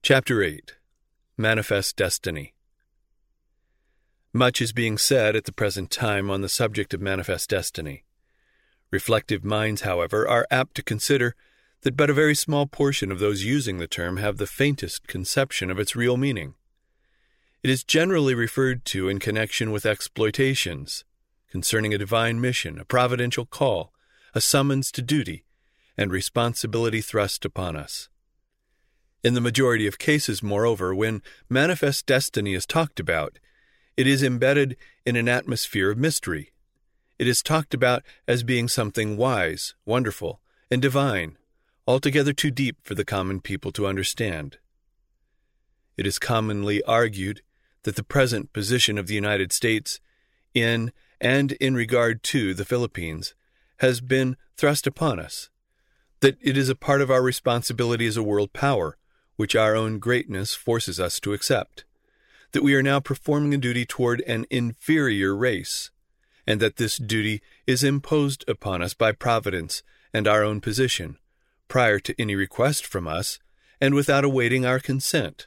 Chapter 8. Manifest Destiny. Much is being said at the present time on the subject of manifest destiny. Reflective minds, however, are apt to consider that but a very small portion of those using the term have the faintest conception of its real meaning. It is generally referred to in connection with exploitations, concerning a divine mission, a providential call, a summons to duty, and responsibility thrust upon us. In the majority of cases, moreover, when manifest destiny is talked about, it is embedded in an atmosphere of mystery. It is talked about as being something wise, wonderful, and divine, altogether too deep for the common people to understand. It is commonly argued that the present position of the United States in and in regard to the Philippines has been thrust upon us, that it is a part of our responsibility as a world power, which our own greatness forces us to accept, that we are now performing a duty toward an inferior race, and that this duty is imposed upon us by Providence and our own position, prior to any request from us, and without awaiting our consent.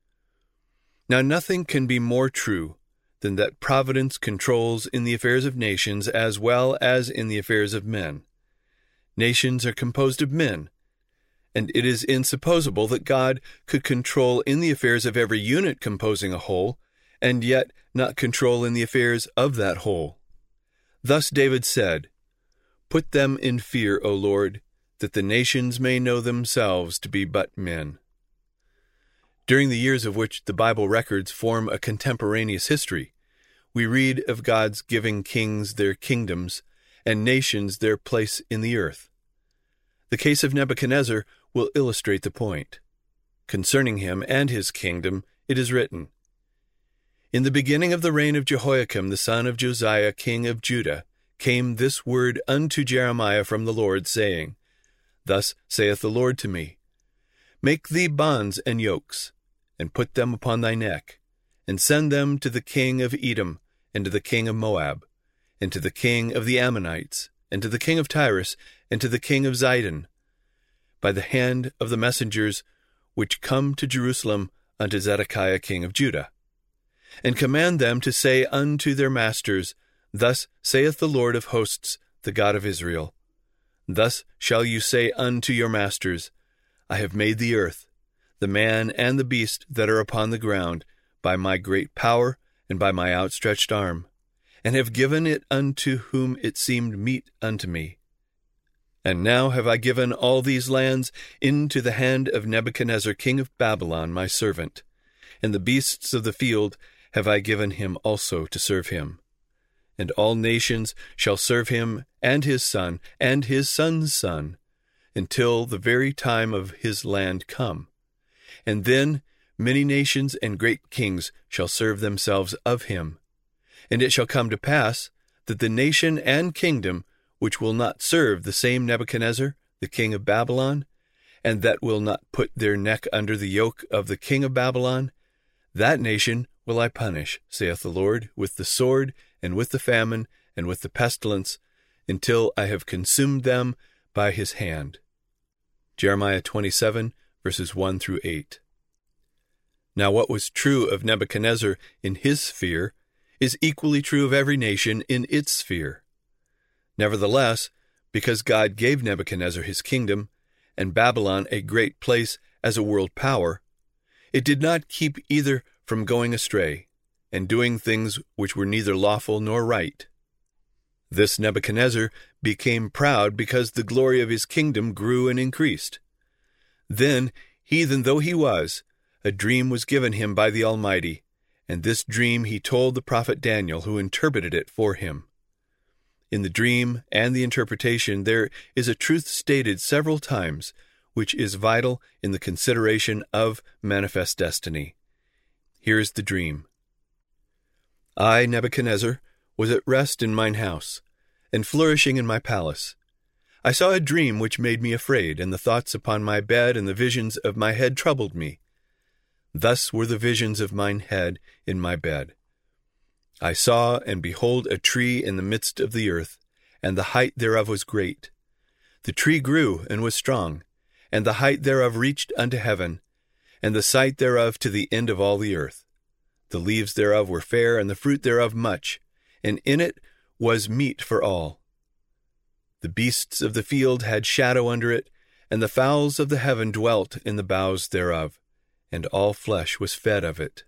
Now nothing can be more true than that Providence controls in the affairs of nations as well as in the affairs of men. Nations are composed of men, and it is insupposable that God could control in the affairs of every unit composing a whole, and yet not control in the affairs of that whole. Thus David said, "Put them in fear, O Lord, that the nations may know themselves to be but men." During the years of which the Bible records form a contemporaneous history, we read of God's giving kings their kingdoms and nations their place in the earth. The case of Nebuchadnezzar will illustrate the point. Concerning him and his kingdom, it is written, "In the beginning of the reign of Jehoiakim the son of Josiah king of Judah came this word unto Jeremiah from the Lord, saying, Thus saith the Lord to me, Make thee bonds and yokes, and put them upon thy neck, and send them to the king of Edom, and to the king of Moab, and to the king of the Ammonites, and to the king of Tyrus, and to the king of Zidon, by the hand of the messengers which come to Jerusalem unto Zedekiah king of Judah. And command them to say unto their masters, Thus saith the Lord of hosts, the God of Israel, Thus shall you say unto your masters, I have made the earth, the man and the beast that are upon the ground, by my great power and by my outstretched arm, and have given it unto whom it seemed meet unto me. And now have I given all these lands into the hand of Nebuchadnezzar king of Babylon my servant, and the beasts of the field have I given him also to serve him. And all nations shall serve him and his son and his son's son, until the very time of his land come. And then many nations and great kings shall serve themselves of him. And it shall come to pass that the nation and kingdom which will not serve the same Nebuchadnezzar, the king of Babylon, and that will not put their neck under the yoke of the king of Babylon, that nation will I punish, saith the Lord, with the sword, and with the famine, and with the pestilence, until I have consumed them by his hand. Jeremiah 27, verses 1 through 8. Now what was true of Nebuchadnezzar in his sphere is equally true of every nation in its sphere. Nevertheless, because God gave Nebuchadnezzar his kingdom, and Babylon a great place as a world power, it did not keep either from going astray, and doing things which were neither lawful nor right. This Nebuchadnezzar became proud because the glory of his kingdom grew and increased. Then, heathen though he was, a dream was given him by the Almighty, and this dream he told the prophet Daniel, who interpreted it for him. In the dream and the interpretation there is a truth stated several times, which is vital in the consideration of manifest destiny. Here is the dream. I, Nebuchadnezzar, was at rest in mine house, and flourishing in my palace. I saw a dream which made me afraid, and the thoughts upon my bed and the visions of my head troubled me. Thus were the visions of mine head in my bed. I saw, and behold, a tree in the midst of the earth, and the height thereof was great. The tree grew and was strong, and the height thereof reached unto heaven, and the sight thereof to the end of all the earth. The leaves thereof were fair, and the fruit thereof much, and in it was meat for all. The beasts of the field had shadow under it, and the fowls of the heaven dwelt in the boughs thereof, and all flesh was fed of it.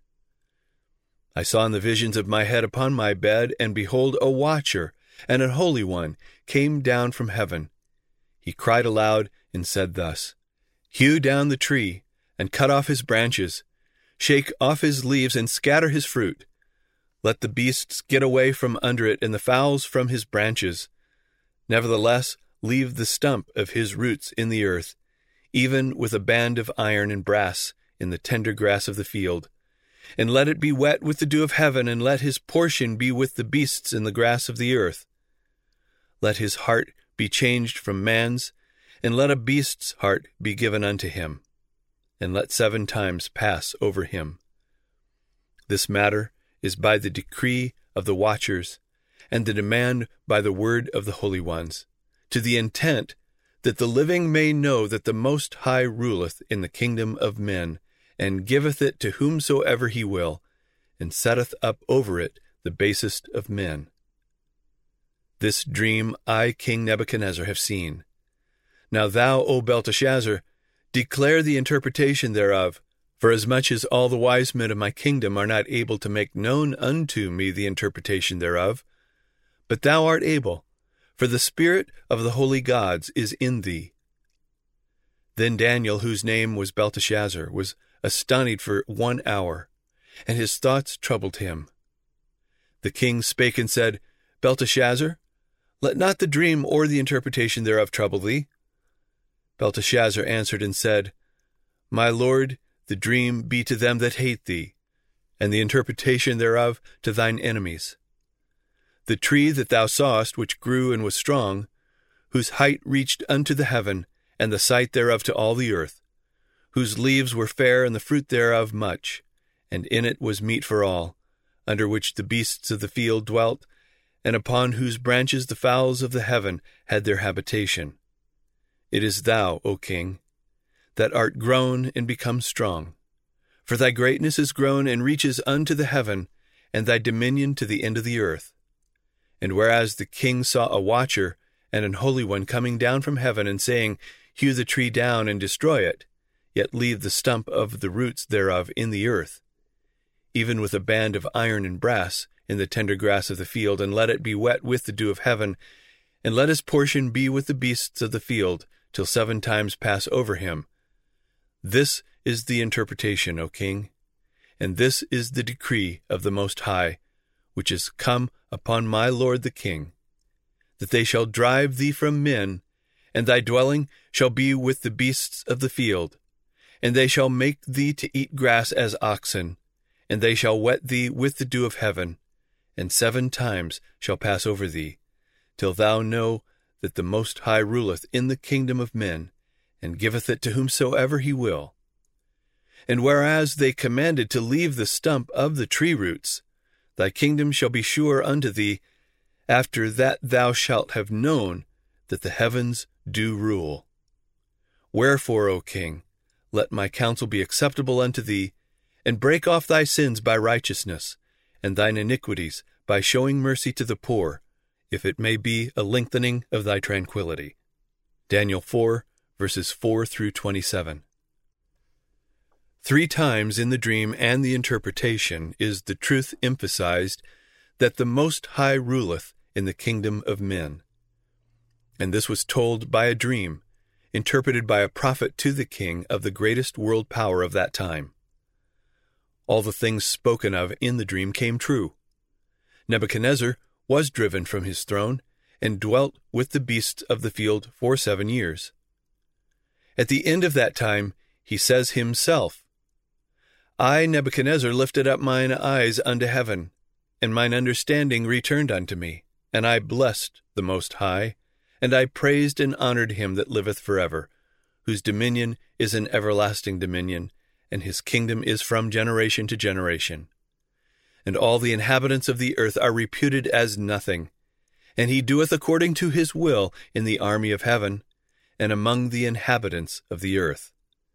I saw in the visions of my head upon my bed, and behold, a watcher, and an holy one, came down from heaven. He cried aloud, and said thus, Hew down the tree, and cut off his branches, shake off his leaves, and scatter his fruit. Let the beasts get away from under it, and the fowls from his branches. Nevertheless, leave the stump of his roots in the earth, even with a band of iron and brass in the tender grass of the field. And let it be wet with the dew of heaven, and let his portion be with the beasts in the grass of the earth. Let his heart be changed from man's, and let a beast's heart be given unto him, and let 7 times pass over him. This matter is by the decree of the watchers, and the demand by the word of the holy ones, to the intent that the living may know that the Most High ruleth in the kingdom of men, and giveth it to whomsoever he will, and setteth up over it the basest of men. This dream I, King Nebuchadnezzar, have seen. Now thou, O Belteshazzar, declare the interpretation thereof, for as much as all the wise men of my kingdom are not able to make known unto me the interpretation thereof, but thou art able, for the spirit of the holy gods is in thee. Then Daniel, whose name was Belteshazzar, was astonished for 1 hour, and his thoughts troubled him. The king spake and said, Belteshazzar, let not the dream or the interpretation thereof trouble thee. Belteshazzar answered and said, My lord, the dream be to them that hate thee, and the interpretation thereof to thine enemies. The tree that thou sawest, which grew and was strong, whose height reached unto the heaven, and the sight thereof to all the earth, whose leaves were fair, and the fruit thereof much, and in it was meat for all, under which the beasts of the field dwelt, and upon whose branches the fowls of the heaven had their habitation. It is thou, O king, that art grown and become strong. For thy greatness is grown and reaches unto the heaven, and thy dominion to the end of the earth. And whereas the king saw a watcher and an holy one coming down from heaven, and saying, Hew the tree down and destroy it, yet leave the stump of the roots thereof in the earth, even with a band of iron and brass in the tender grass of the field, and let it be wet with the dew of heaven, and let his portion be with the beasts of the field, till 7 times pass over him. This is the interpretation, O king, and this is the decree of the Most High, which is come upon my lord the king, that they shall drive thee from men, and thy dwelling shall be with the beasts of the field, and they shall make thee to eat grass as oxen, and they shall wet thee with the dew of heaven, and 7 times shall pass over thee, till thou know that the Most High ruleth in the kingdom of men, and giveth it to whomsoever he will. And whereas they commanded to leave the stump of the tree roots, thy kingdom shall be sure unto thee, after that thou shalt have known that the heavens do rule. Wherefore, O king, let my counsel be acceptable unto thee, and break off thy sins by righteousness, and thine iniquities by showing mercy to the poor, if it may be a lengthening of thy tranquility. Daniel 4, verses 4 through 27. 3 times in the dream and the interpretation is the truth emphasized that the Most High ruleth in the kingdom of men. And this was told by a dream, interpreted by a prophet to the king of the greatest world power of that time. All the things spoken of in the dream came true. Nebuchadnezzar was driven from his throne, and dwelt with the beasts of the field for 7 years. At the end of that time, he says himself, I, Nebuchadnezzar, lifted up mine eyes unto heaven, and mine understanding returned unto me, and I blessed the Most High, and I praised and honored him that liveth forever, whose dominion is an everlasting dominion, and his kingdom is from generation to generation. And all the inhabitants of the earth are reputed as nothing, and he doeth according to his will in the army of heaven, and among the inhabitants of the earth.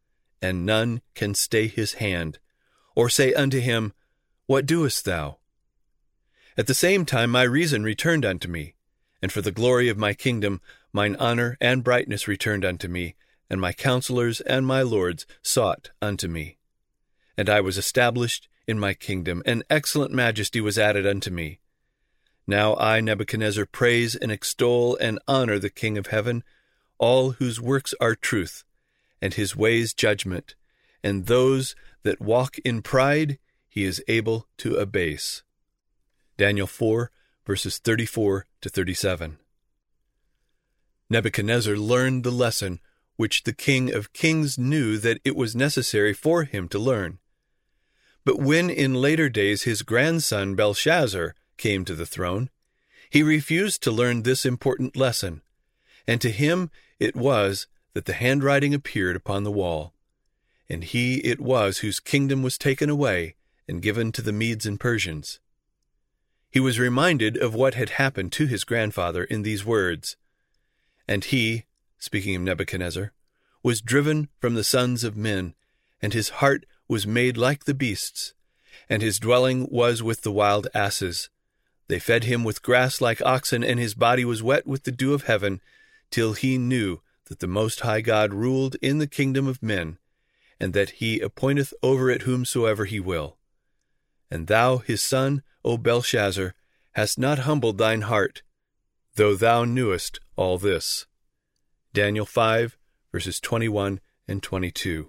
and none can stay his hand, or say unto him, What doest thou? At the same time my reason returned unto me, and for the glory of my kingdom mine honor and brightness returned unto me, and my counselors and my lords sought unto me. And I was established in my kingdom, and excellent majesty was added unto me. Now I, Nebuchadnezzar, praise and extol and honor the King of heaven, all whose works are truth, and his ways judgment, and those that walk in pride he is able to abase. Daniel 4, verses 34 to 37. Nebuchadnezzar learned the lesson which the King of Kings knew that it was necessary for him to learn. But when in later days his grandson Belshazzar came to the throne, he refused to learn this important lesson, and to him it was that the handwriting appeared upon the wall, and he it was whose kingdom was taken away and given to the Medes and Persians. He was reminded of what had happened to his grandfather in these words, And he, speaking of Nebuchadnezzar, was driven from the sons of men, and his heart was made like the beasts, and his dwelling was with the wild asses. They fed him with grass like oxen, and his body was wet with the dew of heaven, till he knew that the Most High God ruled in the kingdom of men, and that he appointeth over it whomsoever he will. And thou, his son, O Belshazzar, hast not humbled thine heart, though thou knewest all this. Daniel 5, verses 21 and 22.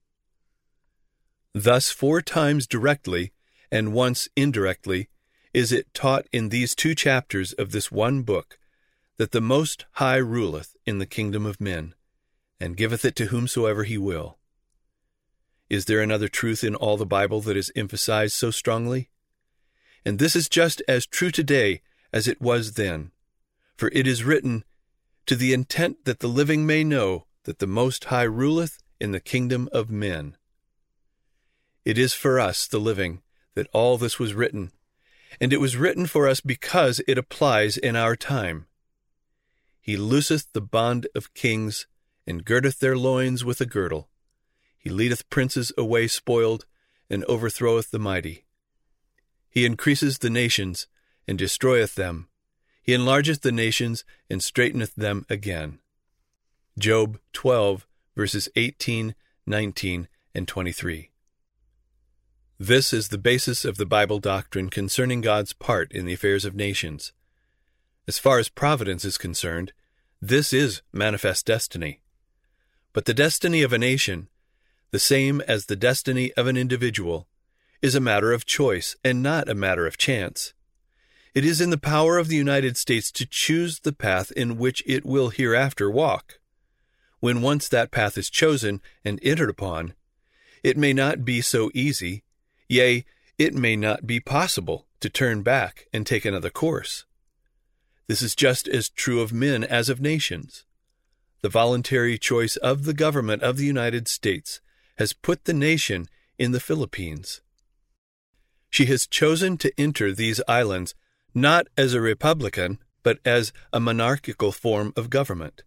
Thus 4 times directly, and once indirectly, is it taught in these 2 chapters of this one book, that the Most High ruleth in the kingdom of men, and giveth it to whomsoever he will. Is there another truth in all the Bible that is emphasized so strongly? And this is just as true today as it was then, for it is written, To the intent that the living may know that the Most High ruleth in the kingdom of men. It is for us, the living, that all this was written, and it was written for us because it applies in our time. He looseth the bond of kings, and girdeth their loins with a girdle. He leadeth princes away spoiled, and overthroweth the mighty. He increaseth the nations, and destroyeth them. He enlargeth the nations, and straighteneth them again. Job 12, verses 18, 19, and 23. This is the basis of the Bible doctrine concerning God's part in the affairs of nations. As far as providence is concerned, this is manifest destiny. But the destiny of a nation, the same as the destiny of an individual, is a matter of choice and not a matter of chance. It is in the power of the United States to choose the path in which it will hereafter walk. When once that path is chosen and entered upon, it may not be so easy, yea, it may not be possible to turn back and take another course. This is just as true of men as of nations. The voluntary choice of the government of the United States has put the nation in the Philippines. She has chosen to enter these islands not as a republican, but as a monarchical form of government.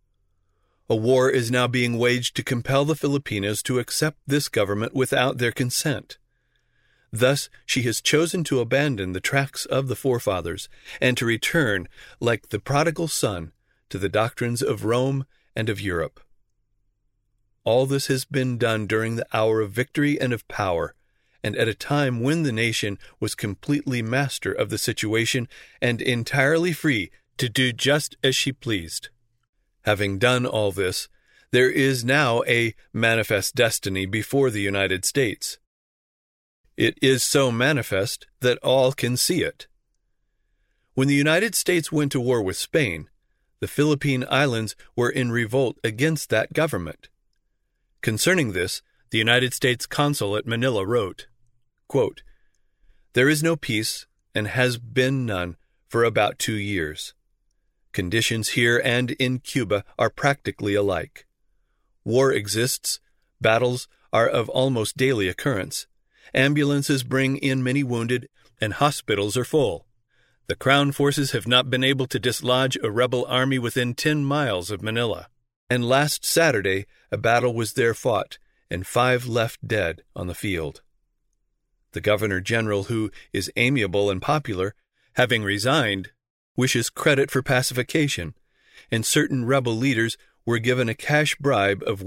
A war is now being waged to compel the Filipinos to accept this government without their consent. Thus, she has chosen to abandon the tracks of the forefathers and to return, like the prodigal son, to the doctrines of Rome and of Europe. All this has been done during the hour of victory and of power, and at a time when the nation was completely master of the situation and entirely free to do just as she pleased. Having done all this, there is now a manifest destiny before the United States. It is so manifest that all can see it. When the United States went to war with Spain, the Philippine Islands were in revolt against that government. Concerning this, the United States consul at Manila wrote, quote, There is no peace, and has been none, for about 2 years. Conditions here and in Cuba are practically alike. War exists, battles are of almost daily occurrence, ambulances bring in many wounded, and hospitals are full. The Crown forces have not been able to dislodge a rebel army within 10 miles of Manila. And last Saturday, a battle was there fought, and 5 left dead on the field. The Governor-General, who is amiable and popular, having resigned, wishes credit for pacification, and certain rebel leaders were given a cash bribe of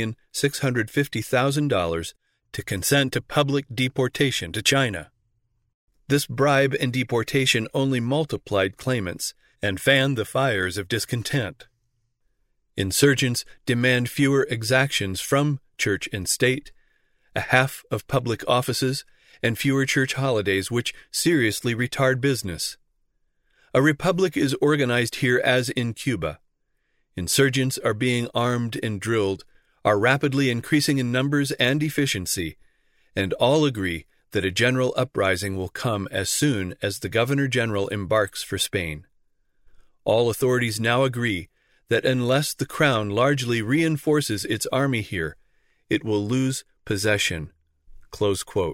$1,650,000 to consent to public deportation to China. This bribe and deportation only multiplied claimants and fanned the fires of discontent. Insurgents demand fewer exactions from church and state, a half of public offices, and fewer church holidays, which seriously retard business. A republic is organized here as in Cuba. Insurgents are being armed and drilled, are rapidly increasing in numbers and efficiency, and all agree that a general uprising will come as soon as the Governor-General embarks for Spain. All authorities now agree that unless the Crown largely reinforces its army here, it will lose possession." Close quote.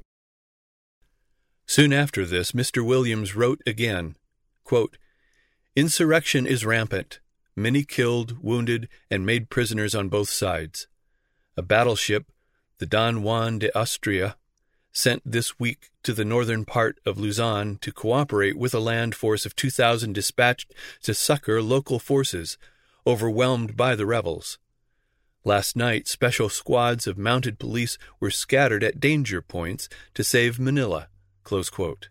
Soon after this, Mr. Williams wrote again, quote, "Insurrection is rampant, many killed, wounded, and made prisoners on both sides. A battleship, the Don Juan de Austria, sent this week to the northern part of Luzon to cooperate with a land force of 2,000 dispatched to succor local forces, overwhelmed by the rebels. Last night, special squads of mounted police were scattered at danger points to save Manila." Close quote.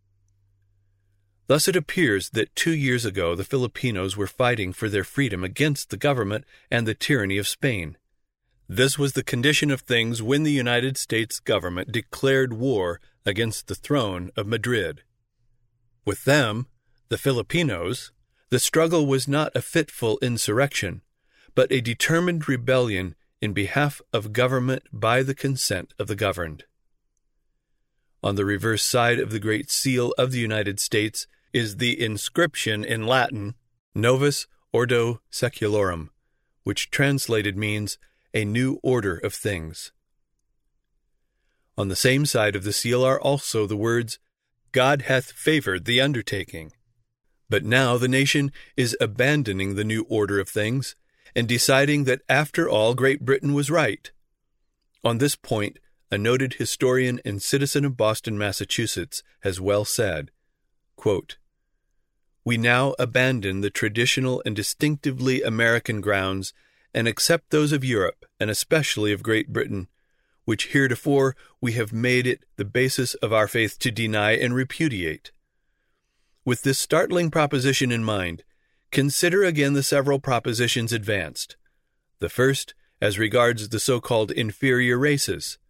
Thus it appears that 2 years ago the Filipinos were fighting for their freedom against the government and the tyranny of Spain. This was the condition of things when the United States government declared war against the throne of Madrid. With them, the Filipinos, the struggle was not a fitful insurrection, but a determined rebellion in behalf of government by the consent of the governed. On the reverse side of the Great Seal of the United States is the inscription in Latin, Novus Ordo Secularum, which translated means a new order of things. On the same side of the seal are also the words, God hath favored the undertaking. But now the nation is abandoning the new order of things and deciding that after all Great Britain was right. On this point, a noted historian and citizen of Boston, Massachusetts, has well said, quote, "We now abandon the traditional and distinctively American grounds and accept those of Europe, and especially of Great Britain, which heretofore we have made it the basis of our faith to deny and repudiate. With this startling proposition in mind, consider again the several propositions advanced. The first, as regards the so-called inferior races.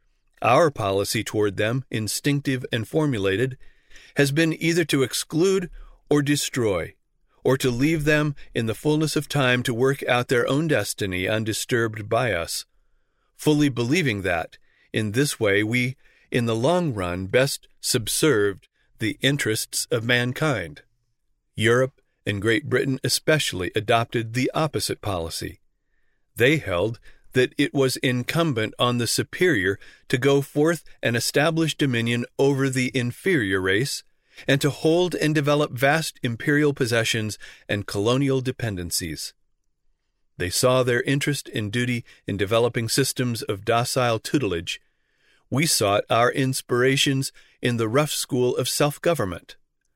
Our policy toward them, instinctive and formulated, has been either to exclude or destroy, or to leave them in the fullness of time to work out their own destiny undisturbed by us, fully believing that, in this way, we, in the long run, best subserved the interests of mankind. Europe and Great Britain especially adopted the opposite policy. They held that it was incumbent on the superior to go forth and establish dominion over the inferior race, and to hold and develop vast imperial possessions and colonial dependencies. They saw their interest and duty in developing systems of docile tutelage. We sought our inspirations in the rough school of self-government.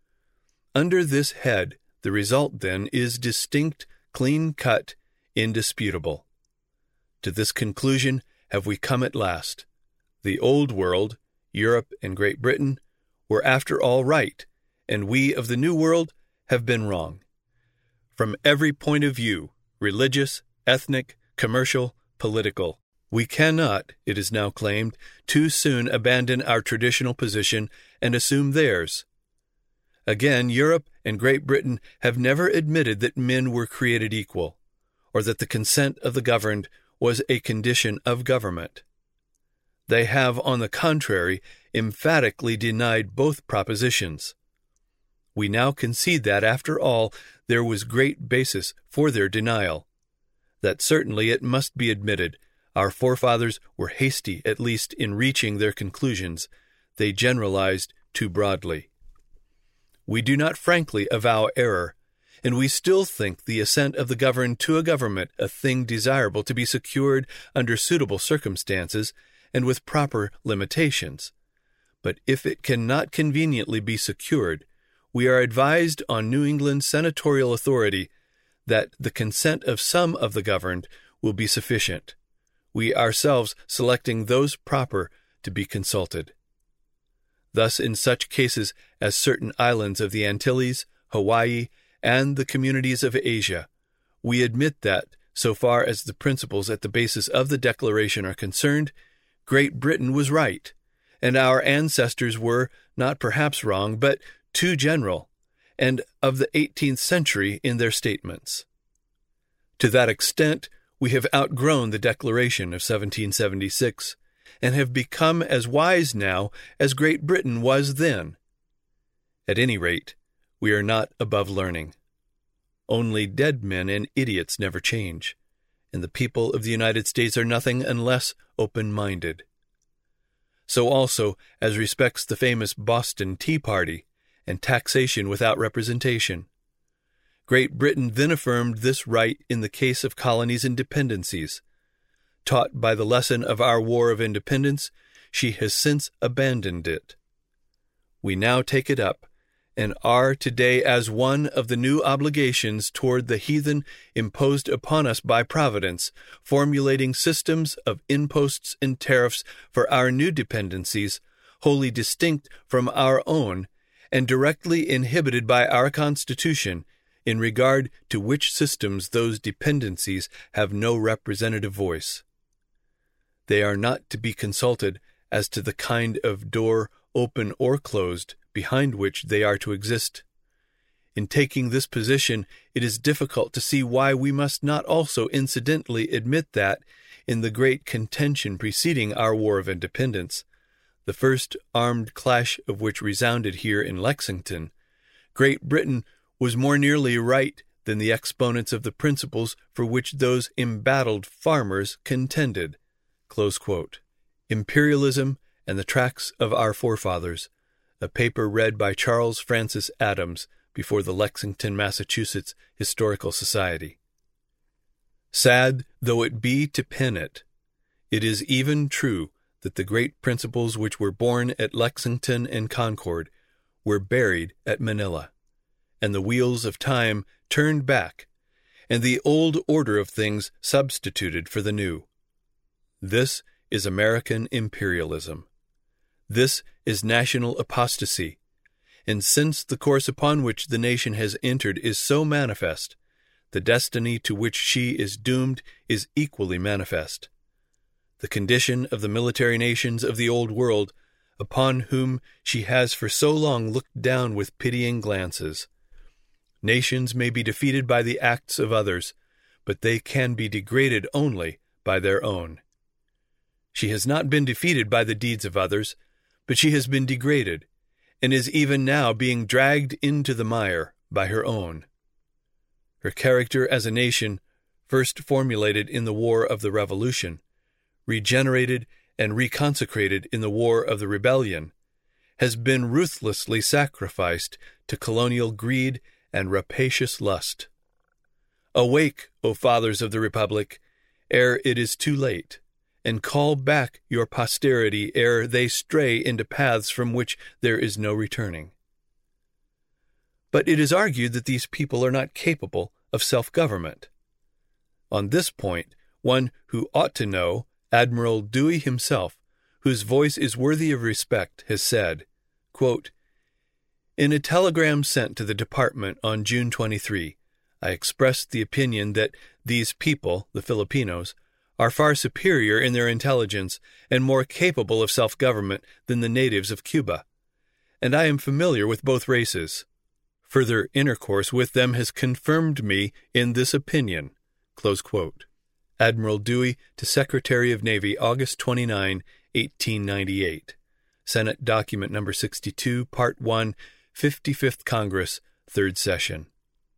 Under this head, the result, then, is distinct, clean-cut, indisputable. To this conclusion have we come at last. The Old World, Europe and Great Britain, were after all right, and we of the New World have been wrong. From every point of view, religious, ethnic, commercial, political, we cannot, it is now claimed, too soon abandon our traditional position and assume theirs. Again, Europe and Great Britain have never admitted that men were created equal, or that the consent of the governed was a condition of government. They have, on the contrary, emphatically denied both propositions. We now concede that, after all, there was great basis for their denial. That certainly, it must be admitted, our forefathers were hasty, at least in reaching their conclusions. They generalized too broadly. We do not frankly avow error, and we still think the assent of the governed to a government a thing desirable to be secured under suitable circumstances and with proper limitations. But if it cannot conveniently be secured, we are advised on New England senatorial authority that the consent of some of the governed will be sufficient, we ourselves selecting those proper to be consulted. Thus, in such cases as certain islands of the Antilles, Hawaii, and the communities of Asia, we admit that, so far as the principles at the basis of the Declaration are concerned, Great Britain was right, and our ancestors were, not perhaps wrong, but too general, and of the 18th century in their statements. To that extent, we have outgrown the Declaration of 1776, and have become as wise now as Great Britain was then. At any rate, we are not above learning. Only dead men and idiots never change, and the people of the United States are nothing unless open-minded. So also, as respects the famous Boston Tea Party and taxation without representation. Great Britain then affirmed this right in the case of colonies and dependencies. Taught by the lesson of our War of Independence, she has since abandoned it. We now take it up, and are today as one of the new obligations toward the heathen imposed upon us by Providence, formulating systems of imposts and tariffs for our new dependencies, wholly distinct from our own, and directly inhibited by our Constitution, in regard to which systems those dependencies have no representative voice. They are not to be consulted as to the kind of door, open or closed, behind which they are to exist. In taking this position, it is difficult to see why we must not also incidentally admit that, in the great contention preceding our War of Independence, the first armed clash of which resounded here in Lexington, Great Britain was more nearly right than the exponents of the principles for which those embattled farmers contended. Close quote. Imperialism and the Tracts of Our Forefathers, a paper read by Charles Francis Adams before the Lexington, Massachusetts Historical Society. Sad though it be to pen it, it is even true that the great principles which were born at Lexington and Concord were buried at Manila, and the wheels of time turned back, and the old order of things substituted for the new. This is American imperialism. This is national apostasy, and since the course upon which the nation has entered is so manifest, the destiny to which she is doomed is equally manifest. The condition of the military nations of the Old World, upon whom she has for so long looked down with pitying glances. Nations may be defeated by the acts of others, but they can be degraded only by their own. She has not been defeated by the deeds of others, but she has been degraded, and is even now being dragged into the mire by her own. Her character as a nation, first formulated in the War of the Revolution, regenerated and reconsecrated in the War of the Rebellion, has been ruthlessly sacrificed to colonial greed and rapacious lust. Awake, O fathers of the Republic, ere it is too late, and call back your posterity ere they stray into paths from which there is no returning. But it is argued that these people are not capable of self-government. On this point, one who ought to know, Admiral Dewey himself, whose voice is worthy of respect, has said, quote, "In a telegram sent to the Department on June 23, I expressed the opinion that these people, the Filipinos, are far superior in their intelligence and more capable of self-government than the natives of Cuba, and I am familiar with both races. Further intercourse with them has confirmed me in this opinion." Close quote. Admiral Dewey to Secretary of Navy, August 29, 1898. Senate Document No. 62, Part 1, 55th Congress, 3rd Session.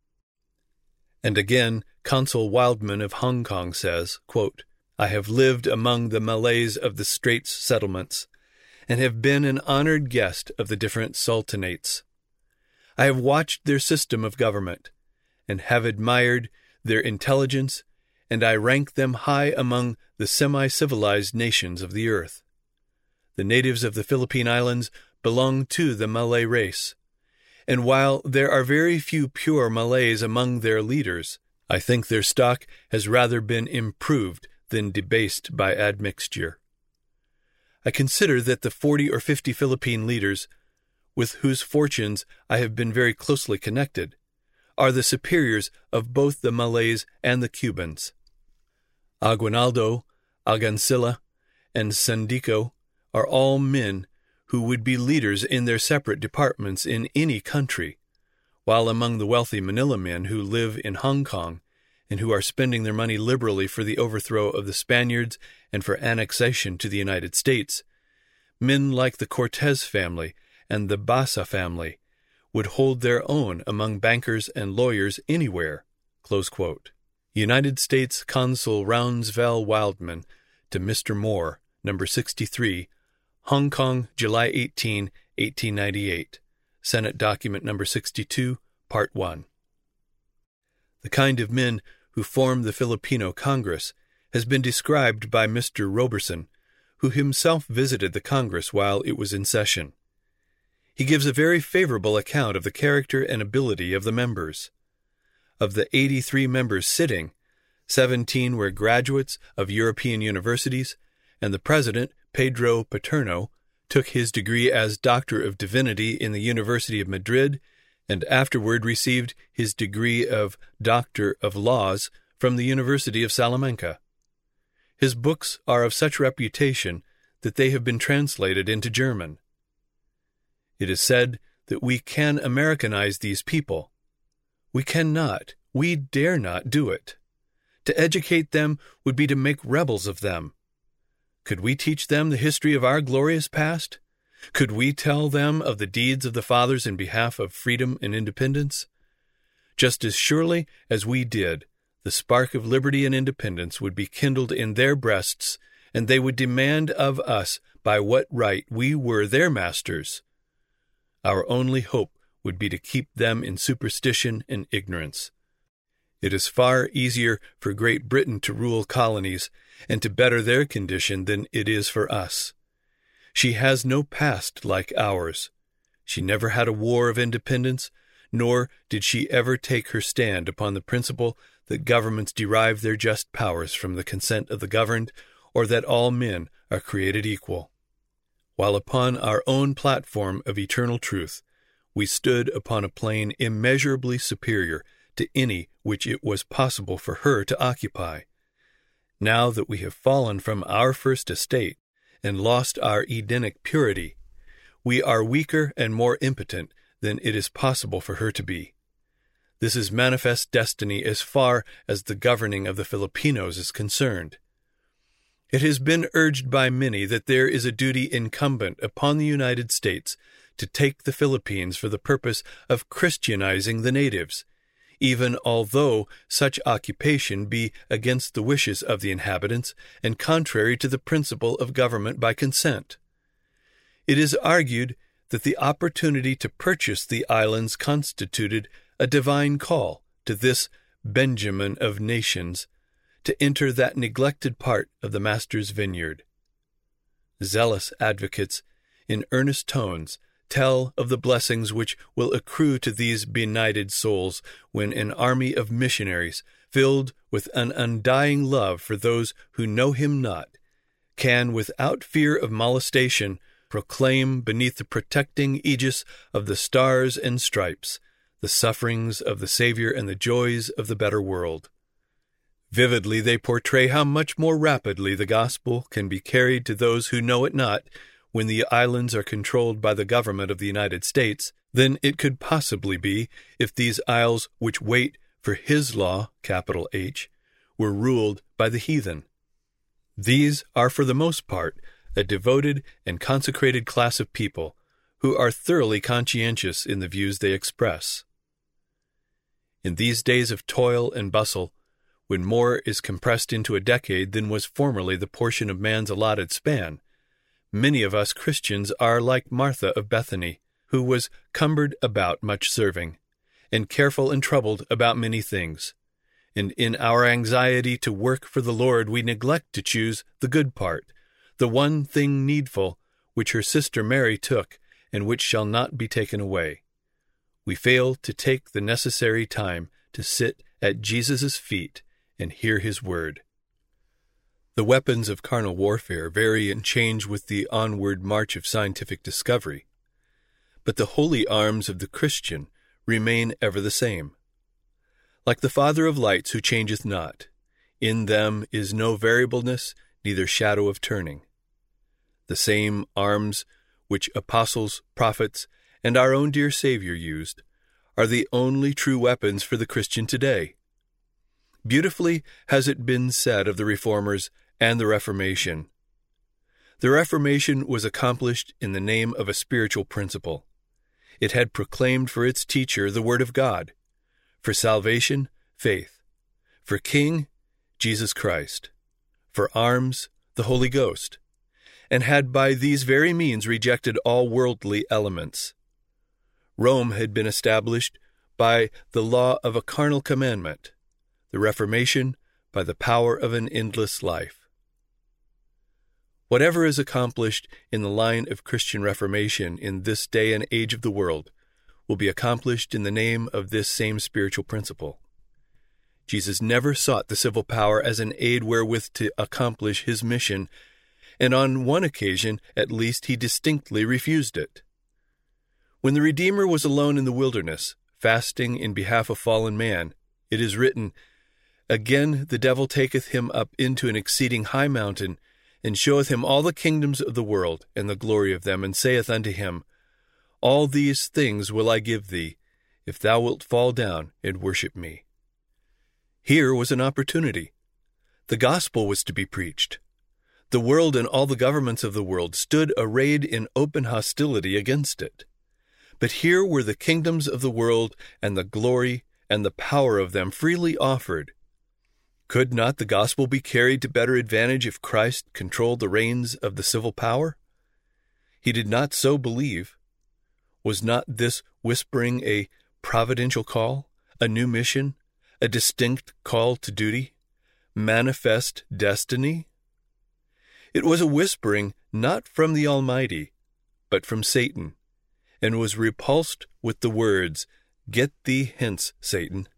And again, Consul Wildman of Hong Kong says, quote, "I have lived among the Malays of the Straits settlements, and have been an honored guest of the different sultanates. I have watched their system of government, and have admired their intelligence, and I rank them high among the semi-civilized nations of the earth. The natives of the Philippine Islands belong to the Malay race, and while there are very few pure Malays among their leaders, I think their stock has rather been improved than debased by admixture. I consider that the 40 or 50 Philippine leaders, with whose fortunes I have been very closely connected, are the superiors of both the Malays and the Cubans. Aguinaldo, Agancilla, and Sandico are all men who would be leaders in their separate departments in any country, while among the wealthy Manila men who live in Hong Kong and who are spending their money liberally for the overthrow of the Spaniards and for annexation to the United States, men like the Cortez family and the Basa family would hold their own among bankers and lawyers anywhere." Close quote. United States Consul Roundsville Wildman to Mr. Moore, No. 63, Hong Kong, July 18, 1898. Senate Document No. 62, Part 1. The kind of men who form the Filipino Congress has been described by Mr. Roberson, who himself visited the Congress while it was in session. He gives a very favorable account of the character and ability of the members. Of the 83 members sitting, 17 were graduates of European universities, and the president, Pedro Paterno, took his degree as Doctor of Divinity in the University of Madrid, and afterward received his degree of Doctor of Laws from the University of Salamanca. His books are of such reputation that they have been translated into German. It is said that we can Americanize these people. We cannot, we dare not do it. To educate them would be to make rebels of them. Could we teach them the history of our glorious past? Could we tell them of the deeds of the fathers in behalf of freedom and independence? Just as surely as we did, the spark of liberty and independence would be kindled in their breasts, and they would demand of us by what right we were their masters. Our only hope would be to keep them in superstition and ignorance. It is far easier for Great Britain to rule colonies and to better their condition than it is for us. She has no past like ours. She never had a war of independence, nor did she ever take her stand upon the principle that governments derive their just powers from the consent of the governed, or that all men are created equal. While upon our own platform of eternal truth, we stood upon a plane immeasurably superior to any which it was possible for her to occupy. Now that we have fallen from our first estate and lost our Edenic purity, we are weaker and more impotent than it is possible for her to be. This is manifest destiny as far as the governing of the Filipinos is concerned. It has been urged by many that there is a duty incumbent upon the United States to take the Philippines for the purpose of Christianizing the natives, even although such occupation be against the wishes of the inhabitants and contrary to the principle of government by consent. It is argued that the opportunity to purchase the islands constituted a divine call to this Benjamin of nations to enter that neglected part of the Master's vineyard. Zealous advocates, in earnest tones, tell of the blessings which will accrue to these benighted souls when an army of missionaries, filled with an undying love for those who know him not, can, without fear of molestation, proclaim beneath the protecting aegis of the Stars and Stripes the sufferings of the Savior and the joys of the better world. Vividly they portray how much more rapidly the gospel can be carried to those who know it not when the islands are controlled by the government of the United States than it could possibly be if these isles which wait for his law, capital H, were ruled by the heathen. These are for the most part a devoted and consecrated class of people who are thoroughly conscientious in the views they express. In these days of toil and bustle, when more is compressed into a decade than was formerly the portion of man's allotted span, many of us Christians are like Martha of Bethany, who was cumbered about much serving, and careful and troubled about many things. And in our anxiety to work for the Lord, we neglect to choose the good part, the one thing needful, which her sister Mary took, and which shall not be taken away. We fail to take the necessary time to sit at Jesus' feet and hear his word. The weapons of carnal warfare vary and change with the onward march of scientific discovery, but the holy arms of the Christian remain ever the same. Like the Father of lights who changeth not, in them is no variableness, neither shadow of turning. The same arms which apostles, prophets, and our own dear Savior used are the only true weapons for the Christian today. Beautifully has it been said of the Reformers and the Reformation. The Reformation was accomplished in the name of a spiritual principle. It had proclaimed for its teacher the Word of God, for salvation, faith, for King, Jesus Christ, for arms, the Holy Ghost, and had by these very means rejected all worldly elements. Rome had been established by the law of a carnal commandment, the Reformation by the power of an endless life. Whatever is accomplished in the line of Christian Reformation in this day and age of the world will be accomplished in the name of this same spiritual principle. Jesus never sought the civil power as an aid wherewith to accomplish his mission, and on one occasion, at least, he distinctly refused it. When the Redeemer was alone in the wilderness, fasting in behalf of fallen man, it is written, "Again the devil taketh him up into an exceeding high mountain, and showeth him all the kingdoms of the world, and the glory of them, and saith unto him, All these things will I give thee, if thou wilt fall down and worship me." Here was an opportunity. The gospel was to be preached. The world and all the governments of the world stood arrayed in open hostility against it. But here were the kingdoms of the world and the glory and the power of them freely offered. Could not the gospel be carried to better advantage if Christ controlled the reins of the civil power? He did not so believe. Was not this whispering a providential call, a new mission, a distinct call to duty, manifest destiny? It was a whispering not from the Almighty, but from Satan, and was repulsed with the words, "Get thee hence, Satan."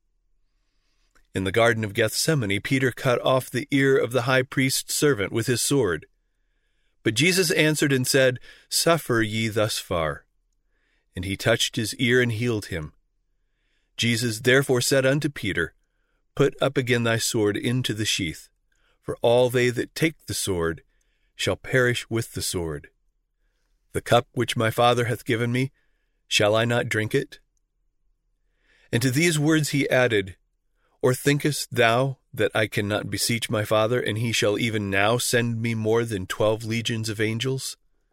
In the Garden of Gethsemane, Peter cut off the ear of the high priest's servant with his sword. But Jesus answered and said, "Suffer ye thus far." And he touched his ear and healed him. Jesus therefore said unto Peter, "Put up again thy sword into the sheath, for all they that take the sword shall perish with the sword. The cup which my Father hath given me, shall I not drink it?" And to these words he added, "Or thinkest thou that I cannot beseech my Father, and he shall even now send me more than 12 legions of angels?"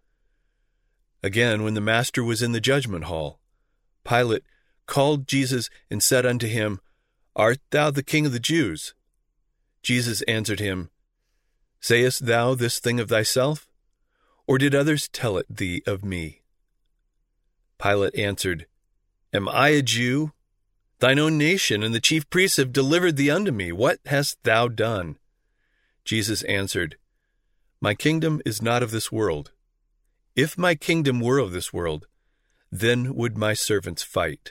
Again, when the Master was in the judgment hall, Pilate called Jesus and said unto him, "Art thou the King of the Jews?" Jesus answered him, "Sayest thou this thing of thyself, or did others tell it thee of me?" Pilate answered, "Am I a Jew? Thine own nation and the chief priests have delivered thee unto me. What hast thou done?" Jesus answered, "My kingdom is not of this world. If my kingdom were of this world, then would my servants fight."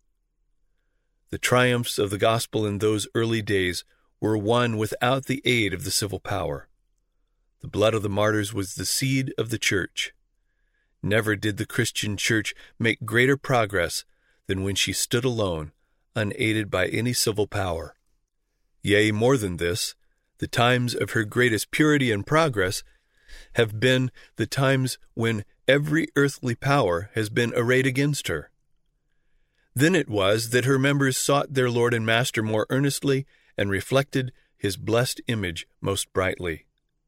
The triumphs of the gospel in those early days were won without the aid of the civil power. The blood of the martyrs was the seed of the church. Never did the Christian church make greater progress than when she stood alone, unaided by any civil power. Yea, more than this, the times of her greatest purity and progress have been the times when every earthly power has been arrayed against her. Then it was that her members sought their Lord and Master more earnestly and reflected his blessed image most brightly.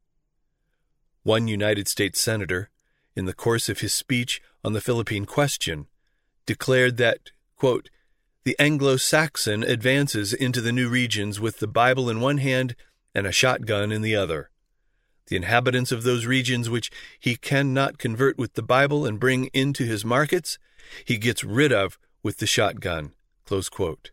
One United States Senator, in the course of his speech on the Philippine question, declared that, quote, "The Anglo-Saxon advances into the new regions with the Bible in one hand and a shotgun in the other. The inhabitants of those regions which he cannot convert with the Bible and bring into his markets, he gets rid of with the shotgun. Close quote.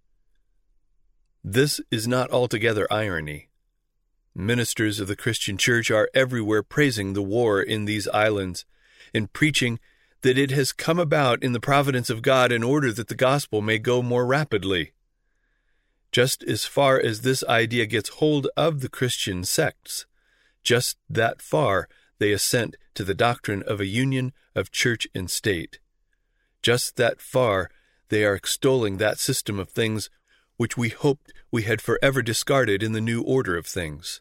This is not altogether irony. Ministers of the Christian Church are everywhere praising the war in these islands and preaching that it has come about in the providence of God in order that the gospel may go more rapidly. Just as far as this idea gets hold of the Christian sects, just that far they assent to the doctrine of a union of church and state. Just that far they are extolling that system of things which we hoped we had forever discarded in the new order of things.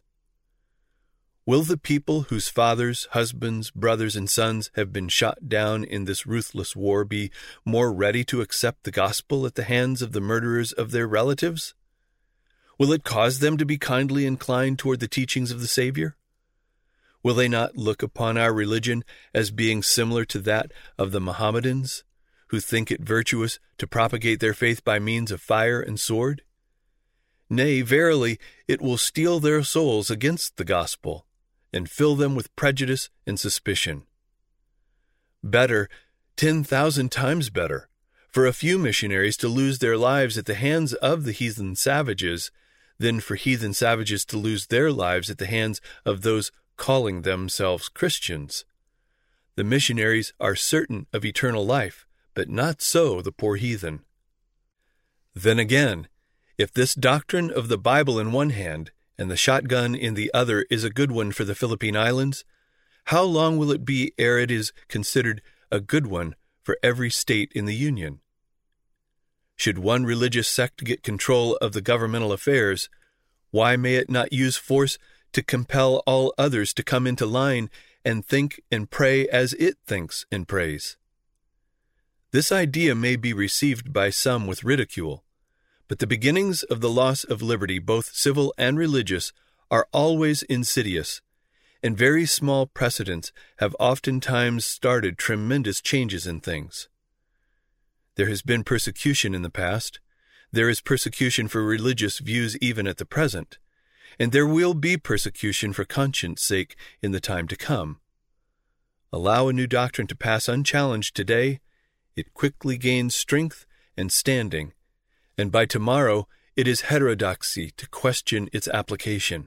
Will the people whose fathers, husbands, brothers, and sons have been shot down in this ruthless war be more ready to accept the gospel at the hands of the murderers of their relatives? Will it cause them to be kindly inclined toward the teachings of the Savior? Will they not look upon our religion as being similar to that of the Mohammedans, who think it virtuous to propagate their faith by means of fire and sword? Nay, verily, it will steel their souls against the gospel, and fill them with prejudice and suspicion. Better, 10,000 times better, for a few missionaries to lose their lives at the hands of the heathen savages than for heathen savages to lose their lives at the hands of those calling themselves Christians. The missionaries are certain of eternal life, but not so the poor heathen. Then again, if this doctrine of the Bible in one hand and the shotgun in the other is a good one for the Philippine Islands, how long will it be ere it is considered a good one for every state in the Union? Should one religious sect get control of the governmental affairs, why may it not use force to compel all others to come into line and think and pray as it thinks and prays? This idea may be received by some with ridicule, but the beginnings of the loss of liberty, both civil and religious, are always insidious, and very small precedents have oftentimes started tremendous changes in things. There has been persecution in the past, there is persecution for religious views even at the present, and there will be persecution for conscience' sake in the time to come. Allow a new doctrine to pass unchallenged today, it quickly gains strength and standing, and by tomorrow it is heterodoxy to question its application.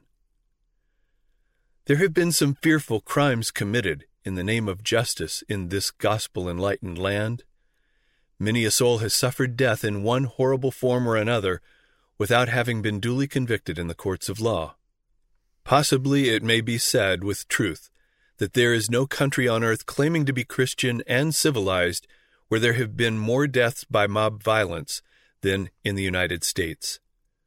There have been some fearful crimes committed in the name of justice in this gospel-enlightened land. Many a soul has suffered death in one horrible form or another without having been duly convicted in the courts of law. Possibly it may be said with truth that there is no country on earth claiming to be Christian and civilized where there have been more deaths by mob violence than in the United States.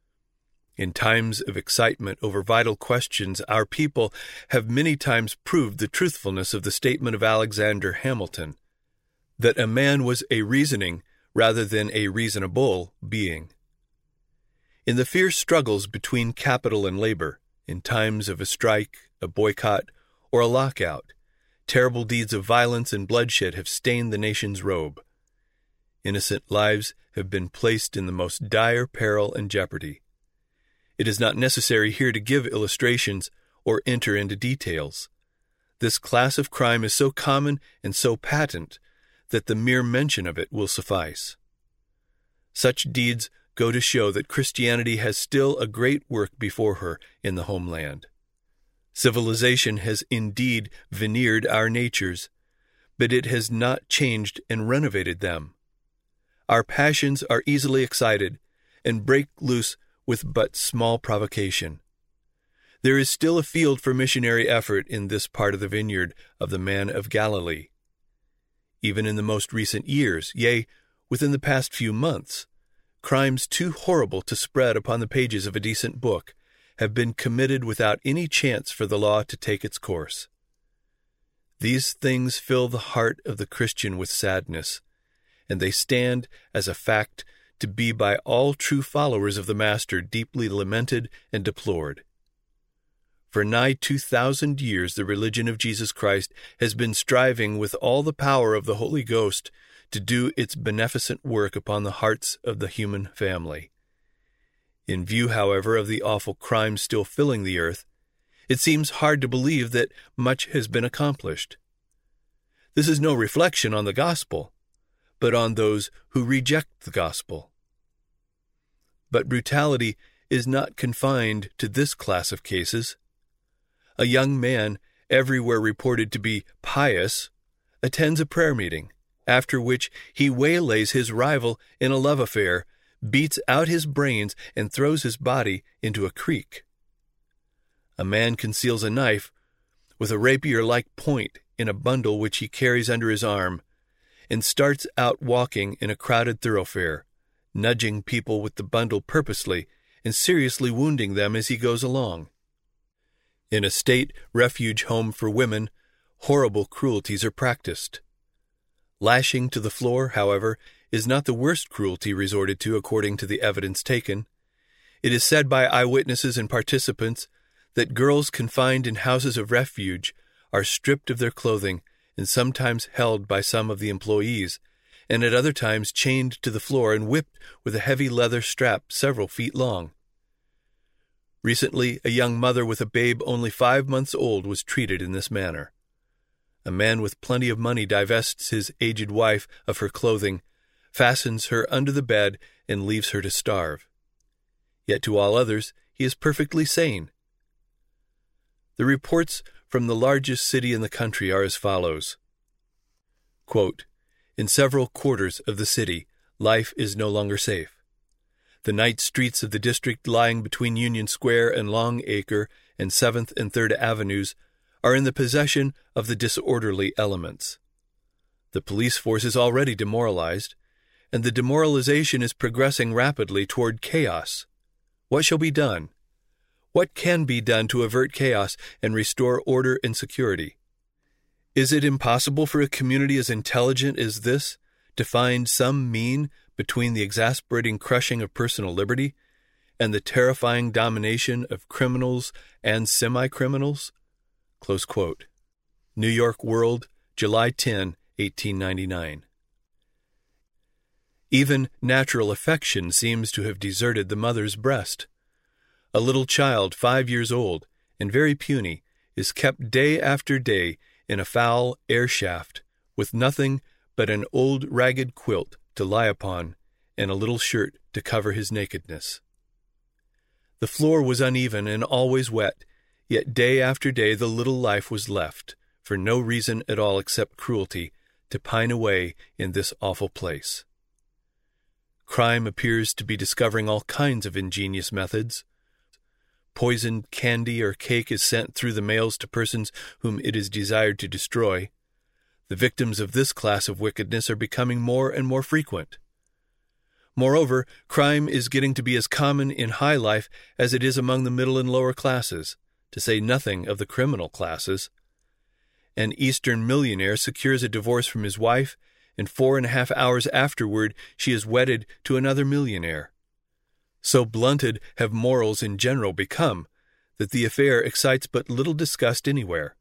In times of excitement over vital questions, our people have many times proved the truthfulness of the statement of Alexander Hamilton, that a man was a reasoning rather than a reasonable being. In the fierce struggles between capital and labor, in times of a strike, a boycott, or a lockout, terrible deeds of violence and bloodshed have stained the nation's robe. Innocent lives have been placed in the most dire peril and jeopardy. It is not necessary here to give illustrations or enter into details. This class of crime is so common and so patent that the mere mention of it will suffice. Such deeds go to show that Christianity has still a great work before her in the homeland. Civilization has indeed veneered our natures, but it has not changed and renovated them. Our passions are easily excited and break loose with but small provocation. There is still a field for missionary effort in this part of the vineyard of the man of Galilee. Even in the most recent years, yea, within the past few months, crimes too horrible to spread upon the pages of a decent book have been committed without any chance for the law to take its course. These things fill the heart of the Christian with sadness, and they stand as a fact to be by all true followers of the Master deeply lamented and deplored. For nigh 2,000 years the religion of Jesus Christ has been striving with all the power of the Holy Ghost to do its beneficent work upon the hearts of the human family. In view, however, of the awful crimes still filling the earth, it seems hard to believe that much has been accomplished. This is no reflection on the gospel, but on those who reject the gospel. But brutality is not confined to this class of cases. A young man, everywhere reported to be pious, attends a prayer meeting, after which he waylays his rival in a love affair, beats out his brains, and throws his body into a creek. A man conceals a knife with a rapier-like point in a bundle which he carries under his arm, and starts out walking in a crowded thoroughfare, nudging people with the bundle purposely and seriously wounding them as he goes along. In a state refuge home for women, horrible cruelties are practiced. Lashing to the floor, however, is not the worst cruelty resorted to according to the evidence taken. It is said by eyewitnesses and participants that girls confined in houses of refuge are stripped of their clothing and sometimes held by some of the employees, and at other times chained to the floor and whipped with a heavy leather strap several feet long. Recently, a young mother with a babe only 5 months old was treated in this manner. A man with plenty of money divests his aged wife of her clothing, fastens her under the bed, and leaves her to starve. Yet to all others, he is perfectly sane. The reports from the largest city in the country are as follows. Quote, "In several quarters of the city, life is no longer safe. The night streets of the district lying between Union Square and Long Acre and 7th and 3rd Avenues are in the possession of the disorderly elements. The police force is already demoralized, and the demoralization is progressing rapidly toward chaos. What shall be done? What can be done to avert chaos and restore order and security? Is it impossible for a community as intelligent as this to find some mean between the exasperating crushing of personal liberty and the terrifying domination of criminals and semi-criminals?" Close quote. New York World, July 10, 1899. Even natural affection seems to have deserted the mother's breast. A little child 5 years old, and very puny, is kept day after day in a foul air shaft, with nothing but an old ragged quilt to lie upon and a little shirt to cover his nakedness. The floor was uneven and always wet, yet day after day the little life was left, for no reason at all except cruelty, to pine away in this awful place. Crime appears to be discovering all kinds of ingenious methods. Poisoned candy or cake is sent through the mails to persons whom it is desired to destroy. The victims of this class of wickedness are becoming more and more frequent. Moreover, crime is getting to be as common in high life as it is among the middle and lower classes, to say nothing of the criminal classes. An Eastern millionaire secures a divorce from his wife, and 4.5 hours afterward she is wedded to another millionaire. So blunted have morals in general become that the affair excites but little disgust anywhere.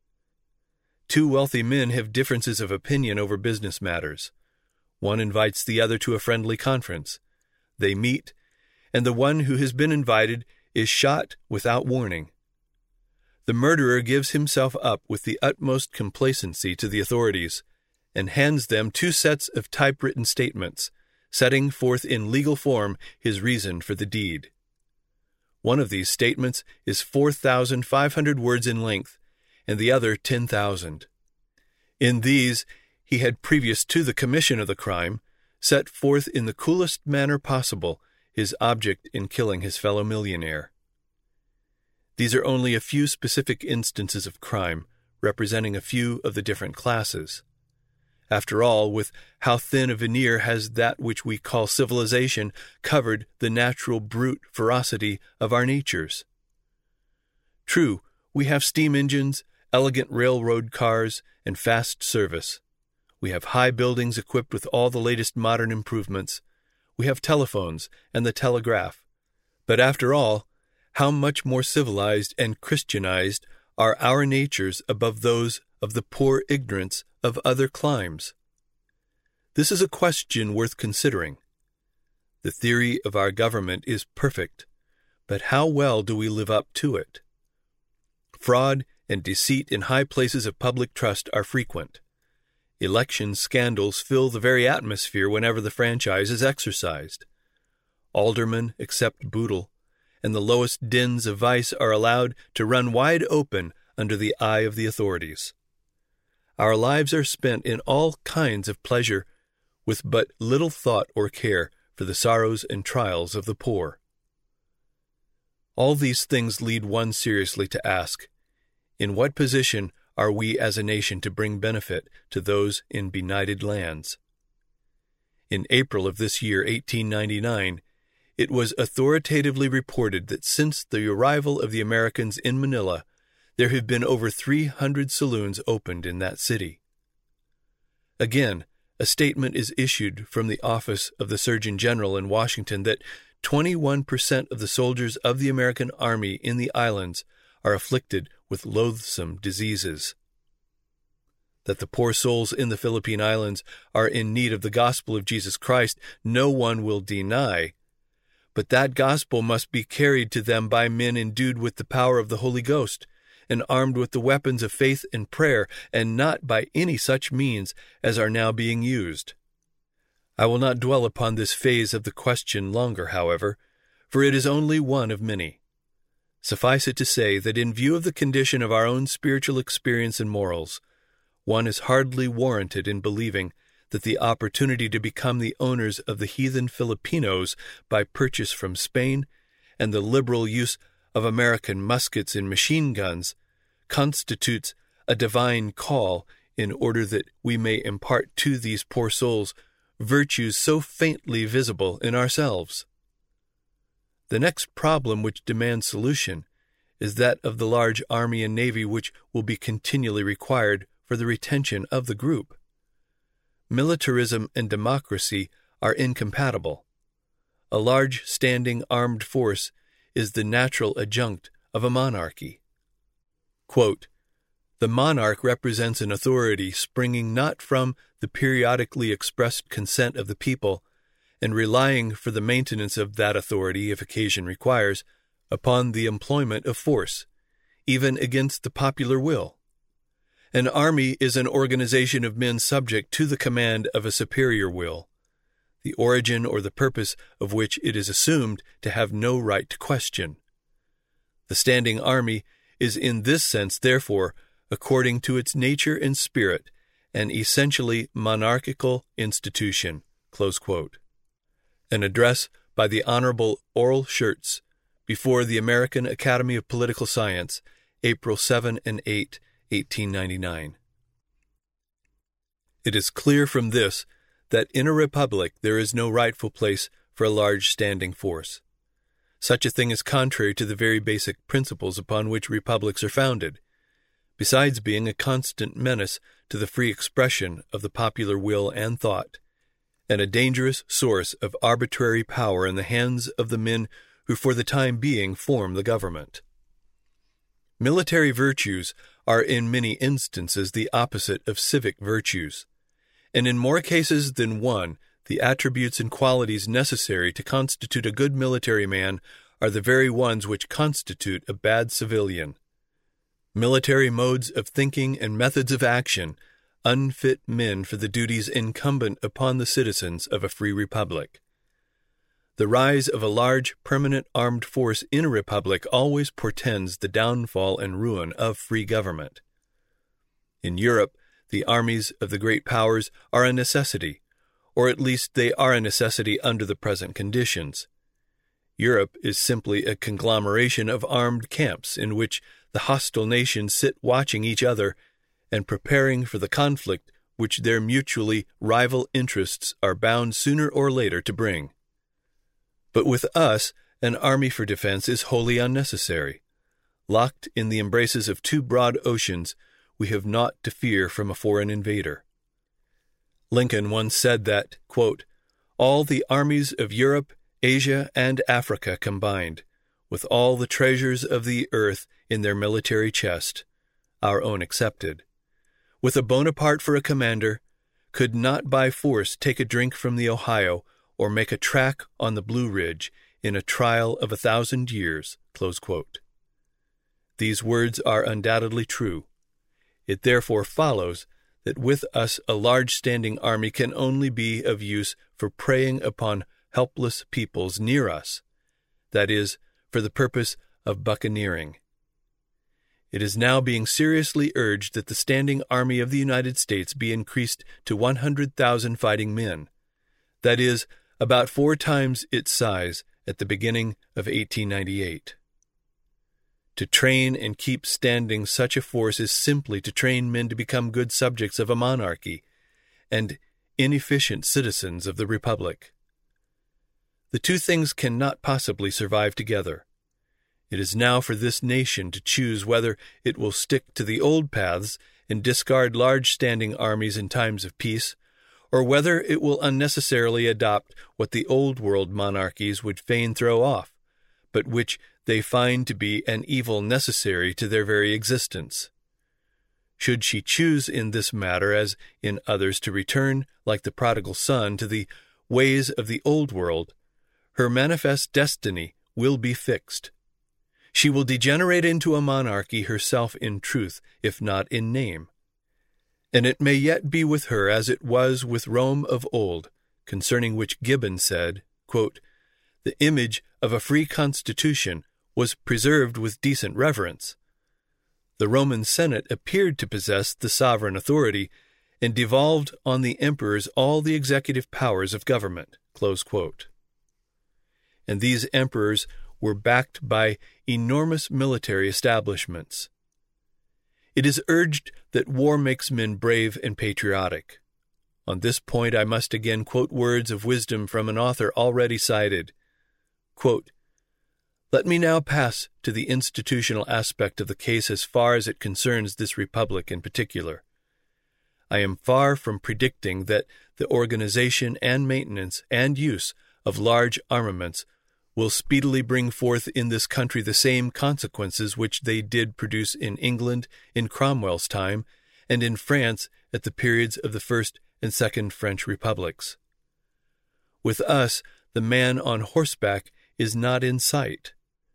Two wealthy men have differences of opinion over business matters. One invites the other to a friendly conference. They meet, and the one who has been invited is shot without warning. The murderer gives himself up with the utmost complacency to the authorities, and hands them 2 sets of typewritten statements, setting forth in legal form his reason for the deed. One of these statements is 4,500 words in length, and the other 10,000. In these, he had, previous to the commission of the crime, set forth in the coolest manner possible his object in killing his fellow millionaire. These are only a few specific instances of crime, representing a few of the different classes. After all, with how thin a veneer has that which we call civilization covered the natural brute ferocity of our natures? True, we have steam engines, elegant railroad cars, and fast service. We have high buildings equipped with all the latest modern improvements. We have telephones and the telegraph. But after all, how much more civilized and Christianized are our natures above those of the poor ignorance of other climes? This is a question worth considering. The theory of our government is perfect, but how well do we live up to it? Fraud and deceit in high places of public trust are frequent. Election scandals fill the very atmosphere whenever the franchise is exercised. aldermen accept boodle, and the lowest dens of vice are allowed to run wide open under the eye of the authorities. Our lives are spent in all kinds of pleasure, with but little thought or care for the sorrows and trials of the poor. All these things lead one seriously to ask, in what position are we as a nation to bring benefit to those in benighted lands? In April of this year, 1899, it was authoritatively reported that since the arrival of the Americans in Manila, there have been over 300 saloons opened in that city. Again, a statement is issued from the office of the Surgeon General in Washington that 21% of the soldiers of the American Army in the islands are afflicted with loathsome diseases. That the poor souls in the Philippine Islands are in need of the gospel of Jesus Christ, no one will deny, but that gospel must be carried to them by men endued with the power of the Holy Ghost, and armed with the weapons of faith and prayer, and not by any such means as are now being used. I will not dwell upon this phase of the question longer, however, for it is only one of many. Suffice it to say that in view of the condition of our own spiritual experience and morals, one is hardly warranted in believing that the opportunity to become the owners of the heathen Filipinos by purchase from Spain, and the liberal use of American muskets and machine guns, constitutes a divine call in order that we may impart to these poor souls virtues so faintly visible in ourselves. The next problem which demands solution is that of the large army and navy which will be continually required for the retention of the group. Militarism and democracy are incompatible. A large standing armed force is the natural adjunct of a monarchy. Quote, the monarch represents an authority springing not from the periodically expressed consent of the people, and relying for the maintenance of that authority, if occasion requires, upon the employment of force, even against the popular will. An army is an organization of men subject to the command of a superior will, the origin or the purpose of which it is assumed to have no right to question. The standing army is in this sense, therefore, according to its nature and spirit, an essentially monarchical institution. Close quote. An address by the Honorable Oral Schurz before the American Academy of Political Science, April 7 and 8, 1899. It is clear from this that in a republic there is no rightful place for a large standing force. Such a thing is contrary to the very basic principles upon which republics are founded, besides being a constant menace to the free expression of the popular will and thought, and a dangerous source of arbitrary power in the hands of the men who for the time being form the government. Military virtues are in many instances the opposite of civic virtues, and in more cases than one, the attributes and qualities necessary to constitute a good military man are the very ones which constitute a bad civilian. Military modes of thinking and methods of action unfit men for the duties incumbent upon the citizens of a free republic. The rise of a large permanent armed force in a republic always portends the downfall and ruin of free government. In Europe, the armies of the great powers are a necessity, or at least they are a necessity under the present conditions. Europe is simply a conglomeration of armed camps in which the hostile nations sit watching each other and preparing for the conflict which their mutually rival interests are bound sooner or later to bring. But with us, an army for defense is wholly unnecessary. Locked in the embraces of two broad oceans, we have naught to fear from a foreign invader. Lincoln once said that, quote, all the armies of Europe, Asia, and Africa combined, with all the treasures of the earth in their military chest, our own excepted, with a Bonaparte for a commander, could not by force take a drink from the Ohio or make a track on the Blue Ridge in a trial of 1,000 years. Close quote. These words are undoubtedly true. It therefore follows that with us a large standing army can only be of use for preying upon helpless peoples near us, that is, for the purpose of buccaneering. It is now being seriously urged that the standing army of the United States be increased to 100,000 fighting men, that is, about 4 times its size at the beginning of 1898. To train and keep standing such a force is simply to train men to become good subjects of a monarchy and inefficient citizens of the Republic. The two things cannot possibly survive together. It is now for this nation to choose whether it will stick to the old paths and discard large standing armies in times of peace, or whether it will unnecessarily adopt what the old world monarchies would fain throw off, but which they find to be an evil necessary to their very existence. Should she choose in this matter, as in others, to return, like the prodigal son, to the ways of the old world, her manifest destiny will be fixed. She will degenerate into a monarchy herself in truth, if not in name. And it may yet be with her as it was with Rome of old, concerning which Gibbon said, quote, "The image of a free constitution was preserved with decent reverence. The Roman Senate appeared to possess the sovereign authority, and devolved on the emperors all the executive powers of government." Close quote. And these emperors were backed by enormous military establishments. It is urged that war makes men brave and patriotic. On this point I must again quote words of wisdom from an author already cited. Quote, "Let me now pass to the institutional aspect of the case as far as it concerns this republic in particular. I am far from predicting that the organization and maintenance and use of large armaments will speedily bring forth in this country the same consequences which they did produce in England in Cromwell's time and in France at the periods of the First and Second French Republics. With us, the man on horseback is not in sight.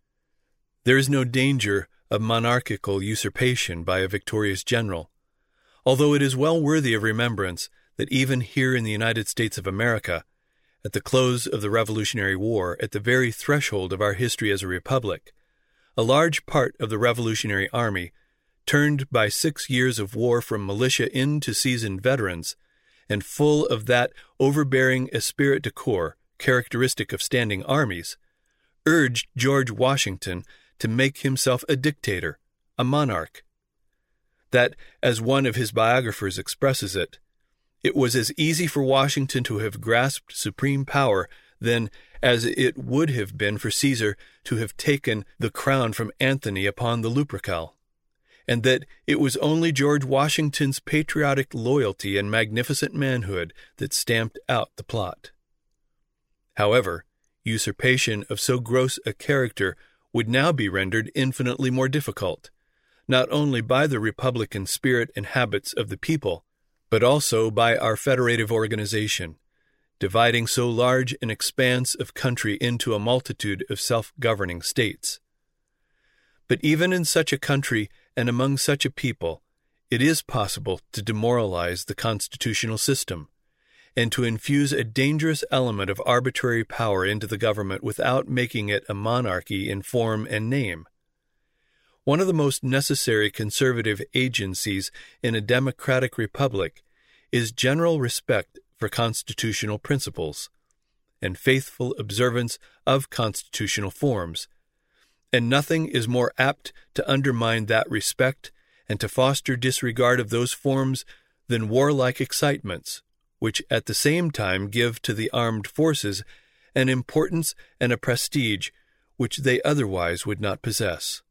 There is no danger of monarchical usurpation by a victorious general, although it is well worthy of remembrance that even here in the United States of America, at the close of the Revolutionary War, at the very threshold of our history as a republic, a large part of the Revolutionary Army, turned by 6 years of war from militia into seasoned veterans, and full of that overbearing esprit de corps characteristic of standing armies, urged George Washington to make himself a dictator, a monarch. That, as one of his biographers expresses it, it was as easy for Washington to have grasped supreme power than as it would have been for Caesar to have taken the crown from Antony upon the Lupercal, and that it was only George Washington's patriotic loyalty and magnificent manhood that stamped out the plot. However, usurpation of so gross a character would now be rendered infinitely more difficult, not only by the republican spirit and habits of the people, but also by our federative organization, dividing so large an expanse of country into a multitude of self-governing states. But even in such a country and among such a people, it is possible to demoralize the constitutional system, and to infuse a dangerous element of arbitrary power into the government without making it a monarchy in form and name. One of the most necessary conservative agencies in a democratic republic is general respect for constitutional principles, and faithful observance of constitutional forms, and nothing is more apt to undermine that respect and to foster disregard of those forms than warlike excitements, which at the same time give to the armed forces an importance and a prestige which they otherwise would not possess.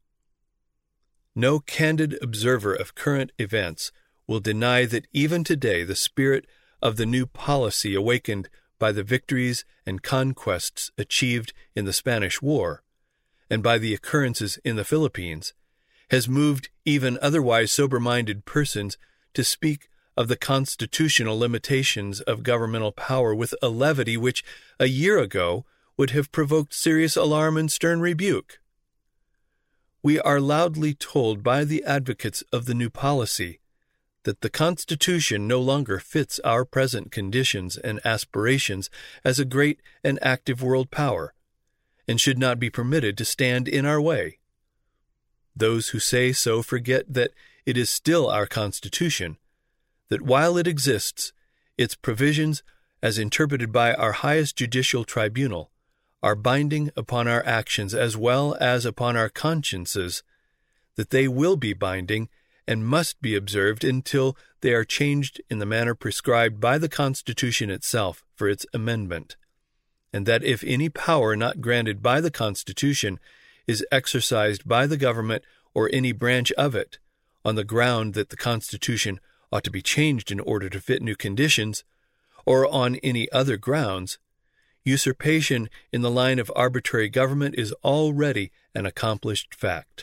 No candid observer of current events will deny that even today the spirit of the new policy awakened by the victories and conquests achieved in the Spanish War, and by the occurrences in the Philippines, has moved even otherwise sober-minded persons to speak of the constitutional limitations of governmental power with a levity which, a year ago, would have provoked serious alarm and stern rebuke. We are loudly told by the advocates of the new policy that the Constitution no longer fits our present conditions and aspirations as a great and active world power, and should not be permitted to stand in our way. Those who say so forget that it is still our Constitution, that while it exists, its provisions, as interpreted by our highest judicial tribunal, are binding upon our actions as well as upon our consciences, that they will be binding and must be observed until they are changed in the manner prescribed by the Constitution itself for its amendment, and that if any power not granted by the Constitution is exercised by the government or any branch of it, on the ground that the Constitution ought to be changed in order to fit new conditions, or on any other grounds, usurpation in the line of arbitrary government is already an accomplished fact.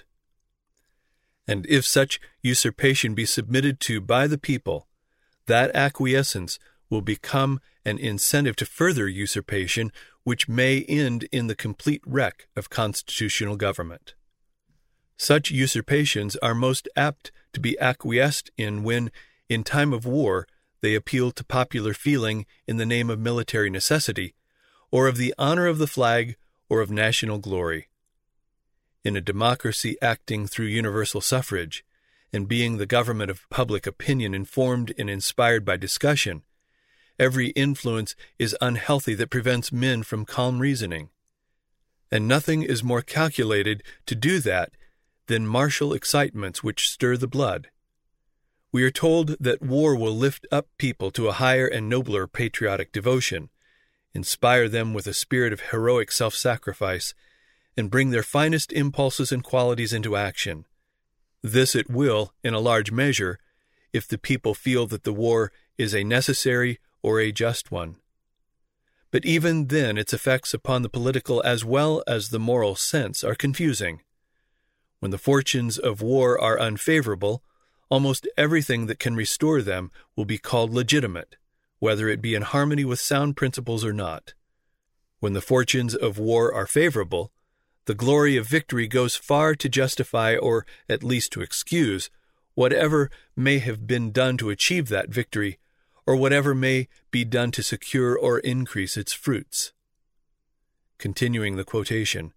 And if such usurpation be submitted to by the people, that acquiescence will become an incentive to further usurpation, which may end in the complete wreck of constitutional government. Such usurpations are most apt to be acquiesced in when, in time of war, they appeal to popular feeling in the name of military necessity, or of the honor of the flag, or of national glory. In a democracy acting through universal suffrage, and being the government of public opinion informed and inspired by discussion, every influence is unhealthy that prevents men from calm reasoning. And nothing is more calculated to do that than martial excitements which stir the blood. We are told that war will lift up people to a higher and nobler patriotic devotion, inspire them with a spirit of heroic self-sacrifice, and bring their finest impulses and qualities into action. This it will, in a large measure, if the people feel that the war is a necessary or a just one. But even then its effects upon the political as well as the moral sense are confusing. When the fortunes of war are unfavorable, almost everything that can restore them will be called legitimate, whether it be in harmony with sound principles or not. When the fortunes of war are favorable, the glory of victory goes far to justify, or at least to excuse, whatever may have been done to achieve that victory, or whatever may be done to secure or increase its fruits. Continuing the quotation,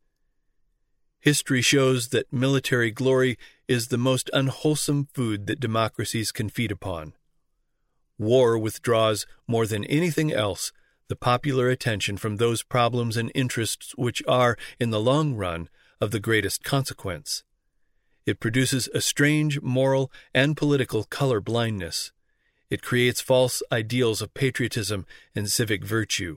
history shows that military glory is the most unwholesome food that democracies can feed upon. War withdraws more than anything else the popular attention from those problems and interests which are, in the long run, of the greatest consequence. It produces a strange moral and political color blindness. It creates false ideals of patriotism and civic virtue.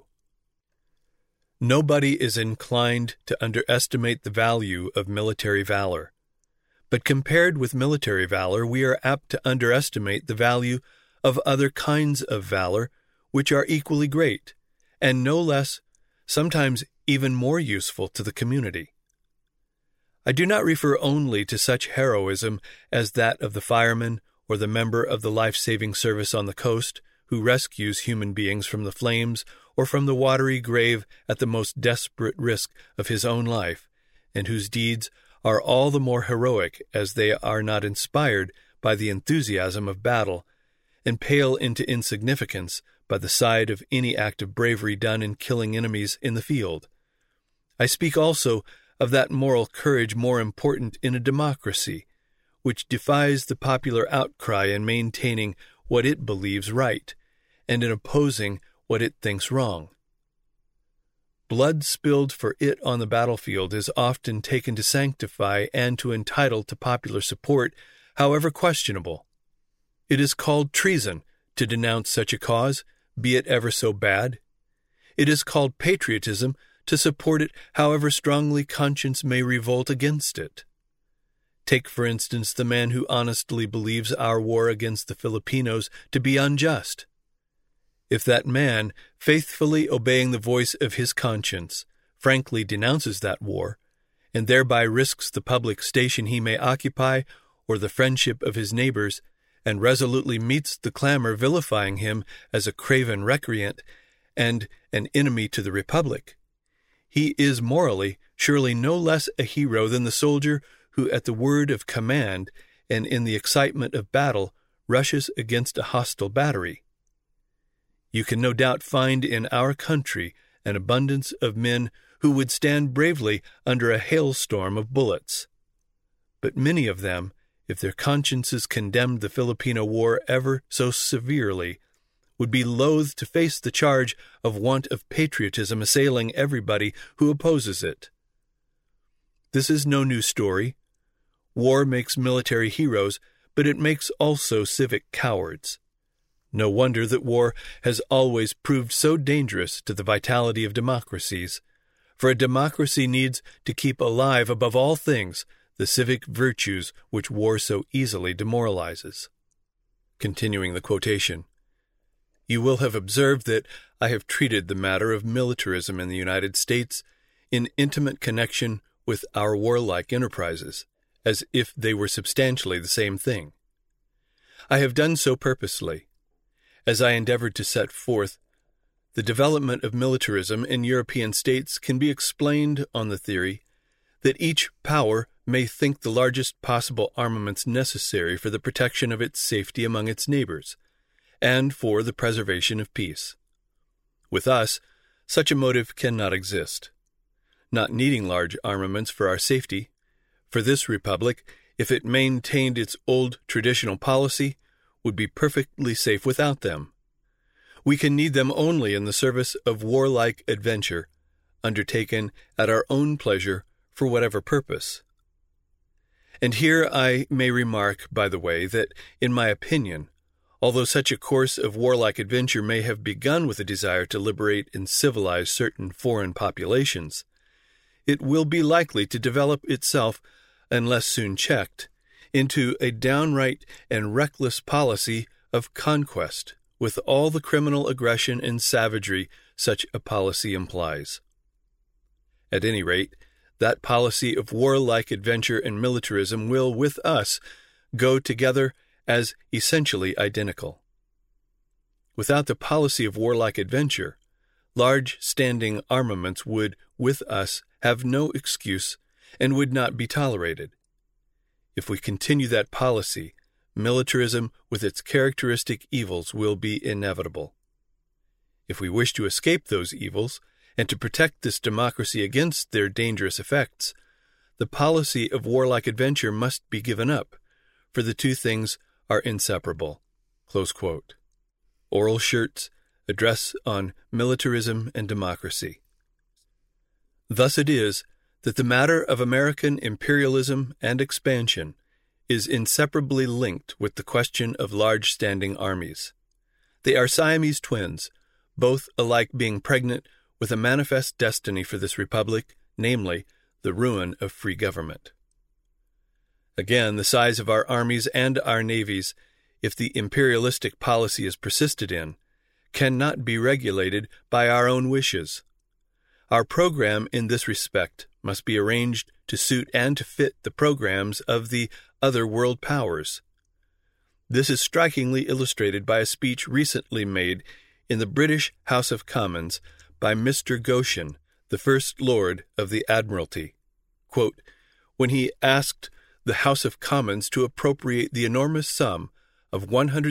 Nobody is inclined to underestimate the value of military valor. But compared with military valor, we are apt to underestimate the value of other kinds of valor, which are equally great, and no less, sometimes even more useful to the community. I do not refer only to such heroism as that of the fireman or the member of the life-saving service on the coast, who rescues human beings from the flames or from the watery grave at the most desperate risk of his own life, and whose deeds are all the more heroic as they are not inspired by the enthusiasm of battle, and pale into insignificance by the side of any act of bravery done in killing enemies in the field. I speak also of that moral courage more important in a democracy, which defies the popular outcry in maintaining what it believes right, and in opposing what it thinks wrong. Blood spilled for it on the battlefield is often taken to sanctify and to entitle to popular support, however questionable. It is called treason to denounce such a cause, be it ever so bad. It is called patriotism to support it, however strongly conscience may revolt against it. Take, for instance, the man who honestly believes our war against the Filipinos to be unjust. If that man, faithfully obeying the voice of his conscience, frankly denounces that war, and thereby risks the public station he may occupy or the friendship of his neighbors, and resolutely meets the clamor vilifying him as a craven recreant and an enemy to the Republic, he is morally surely no less a hero than the soldier who at the word of command and in the excitement of battle rushes against a hostile battery. You can no doubt find in our country an abundance of men who would stand bravely under a hailstorm of bullets. But many of them, if their consciences condemned the Filipino War ever so severely, would be loath to face the charge of want of patriotism assailing everybody who opposes it. This is no new story. War makes military heroes, but it makes also civic cowards. No wonder that war has always proved so dangerous to the vitality of democracies, for a democracy needs to keep alive above all things the civic virtues which war so easily demoralizes. Continuing the quotation, you will have observed that I have treated the matter of militarism in the United States in intimate connection with our warlike enterprises, as if they were substantially the same thing. I have done so purposely, as I endeavored to set forth, the development of militarism in European states can be explained on the theory that each power may think the largest possible armaments necessary for the protection of its safety among its neighbors, and for the preservation of peace. With us, such a motive cannot exist. Not needing large armaments for our safety, for this republic, if it maintained its old traditional policy, would be perfectly safe without them. We can need them only in the service of warlike adventure, undertaken at our own pleasure for whatever purpose. And here I may remark, by the way, that, in my opinion, although such a course of warlike adventure may have begun with a desire to liberate and civilize certain foreign populations, it will be likely to develop itself, unless soon checked, into a downright and reckless policy of conquest, with all the criminal aggression and savagery such a policy implies. At any rate, that policy of warlike adventure and militarism will, with us, go together as essentially identical. Without the policy of warlike adventure, large standing armaments would, with us, have no excuse and would not be tolerated. If we continue that policy, militarism with its characteristic evils will be inevitable. If we wish to escape those evils and to protect this democracy against their dangerous effects, the policy of warlike adventure must be given up, for the two things are inseparable. Close quote. Oral Schertz, Address on Militarism and Democracy. Thus it is that the matter of American imperialism and expansion is inseparably linked with the question of large standing armies. They are Siamese twins, both alike being pregnant with a manifest destiny for this republic, namely, the ruin of free government. Again, the size of our armies and our navies, if the imperialistic policy is persisted in, cannot be regulated by our own wishes. Our program in this respect must be arranged to suit and to fit the programs of the other world powers. This is strikingly illustrated by a speech recently made in the British House of Commons by Mr. Goschen, the First Lord of the Admiralty. Quote, when he asked the House of Commons to appropriate the enormous sum of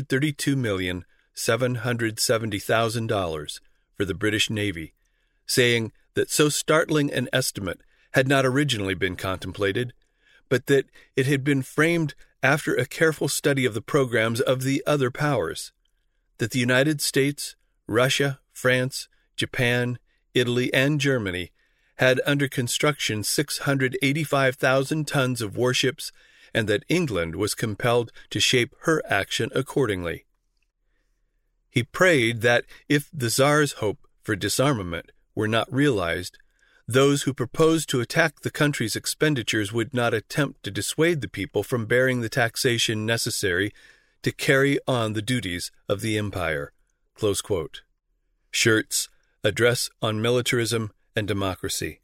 $132,770,000 for the British Navy, saying that so startling an estimate had not originally been contemplated, but that it had been framed after a careful study of the programs of the other powers, that the United States, Russia, France, Japan, Italy, and Germany had under construction 685,000 tons of warships, and that England was compelled to shape her action accordingly. He prayed that if the Tsar's hope for disarmament were not realized, those who proposed to attack the country's expenditures would not attempt to dissuade the people from bearing the taxation necessary to carry on the duties of the empire. Close quote. Schertz, Address on Militarism and Democracy.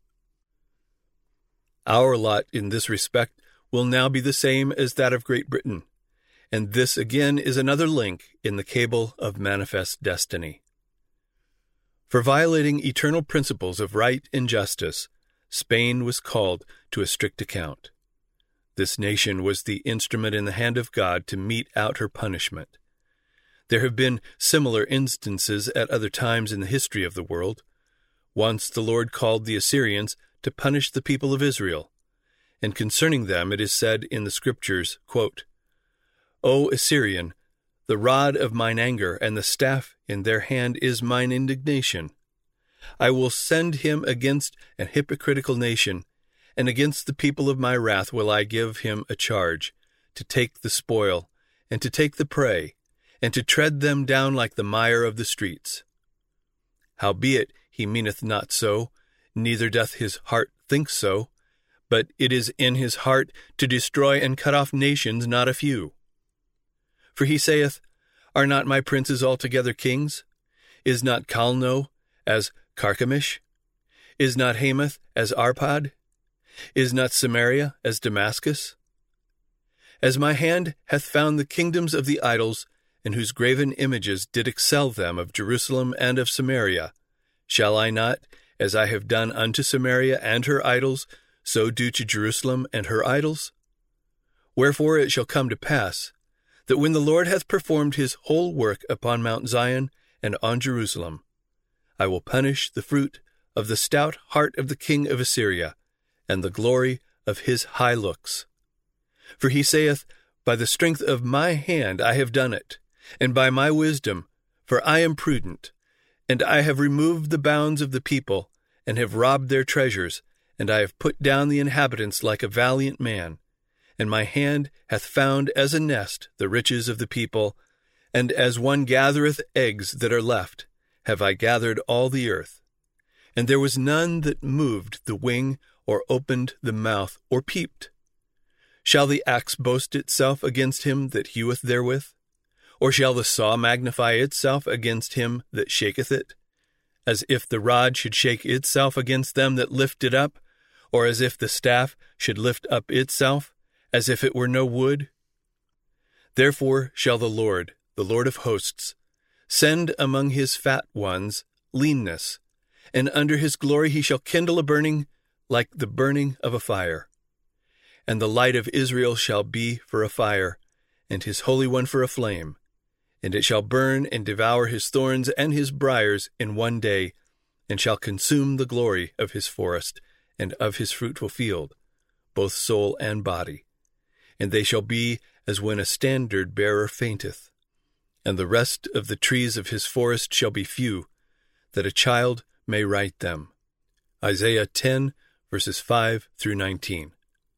Our lot in this respect will now be the same as that of Great Britain, and this again is another link in the cable of manifest destiny. For violating eternal principles of right and justice, Spain was called to a strict account. This nation was the instrument in the hand of God to mete out her punishment. There have been similar instances at other times in the history of the world. Once the Lord called the Assyrians to punish the people of Israel, and concerning them it is said in the Scriptures, quote, "O Assyrian, the rod of mine anger and the staff in their hand is mine indignation. I will send him against an hypocritical nation, and against the people of my wrath will I give him a charge, to take the spoil, and to take the prey, and to tread them down like the mire of the streets. Howbeit he meaneth not so, neither doth his heart think so, but it is in his heart to destroy and cut off nations, not a few. For he saith, Are not my princes altogether kings? Is not Calno as Carchemish? Is not Hamath as Arpad? Is not Samaria as Damascus? As my hand hath found the kingdoms of the idols, and whose graven images did excel them of Jerusalem and of Samaria, shall I not, as I have done unto Samaria and her idols, so do to Jerusalem and her idols? Wherefore it shall come to pass, that when the Lord hath performed his whole work upon Mount Zion and on Jerusalem, I will punish the fruit of the stout heart of the king of Assyria, and the glory of his high looks. For he saith, By the strength of my hand I have done it, and by my wisdom, for I am prudent, and I have removed the bounds of the people, and have robbed their treasures, and I have put down the inhabitants like a valiant man, and my hand hath found as a nest the riches of the people, and as one gathereth eggs that are left, have I gathered all the earth. And there was none that moved the wing, or opened the mouth, or peeped. Shall the axe boast itself against him that heweth therewith? Or shall the saw magnify itself against him that shaketh it? As if the rod should shake itself against them that lift it up, or as if the staff should lift up itself, as if it were no wood? Therefore shall the Lord of hosts, send among his fat ones leanness, and under his glory he shall kindle a burning like the burning of a fire. And the light of Israel shall be for a fire, and his Holy One for a flame. And it shall burn and devour his thorns and his briars in one day, and shall consume the glory of his forest and of his fruitful field, both soul and body. And they shall be as when a standard-bearer fainteth. And the rest of the trees of his forest shall be few, that a child may write them. Isaiah 10, verses 5 through 19.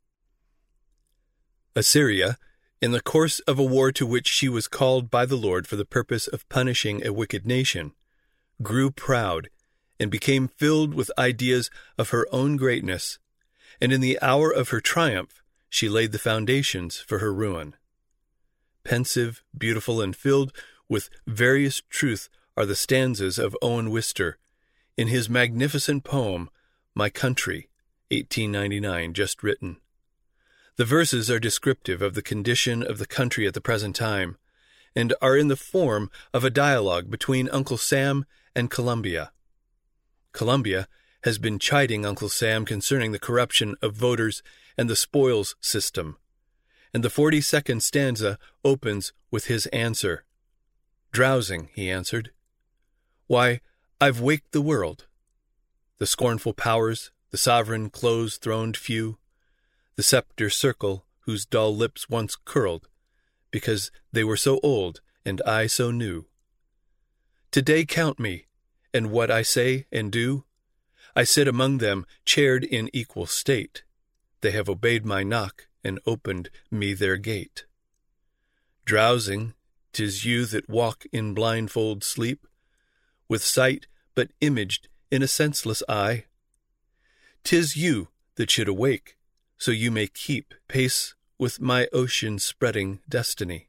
Assyria, in the course of a war to which she was called by the Lord for the purpose of punishing a wicked nation, grew proud and became filled with ideas of her own greatness, and in the hour of her triumph she laid the foundations for her ruin. Pensive, beautiful, and filled with various truth are the stanzas of Owen Wister in his magnificent poem, My Country, 1899, just written. The verses are descriptive of the condition of the country at the present time, and are in the form of a dialogue between Uncle Sam and Columbia. Columbia has been chiding Uncle Sam concerning the corruption of voters and the spoils system, and the 42nd stanza opens with his answer. Drowsing, he answered. Why, I've waked the world. The scornful powers, the sovereign close-throned few, the sceptre circle whose dull lips once curled, because they were so old and I so new. Today count me, and what I say and do. I sit among them, chaired in equal state. They have obeyed my knock and opened me their gate. Drowsing, 'tis you that walk in blindfold sleep, with sight but imaged in a senseless eye. 'Tis you that should awake, so you may keep pace with my ocean-spreading destiny.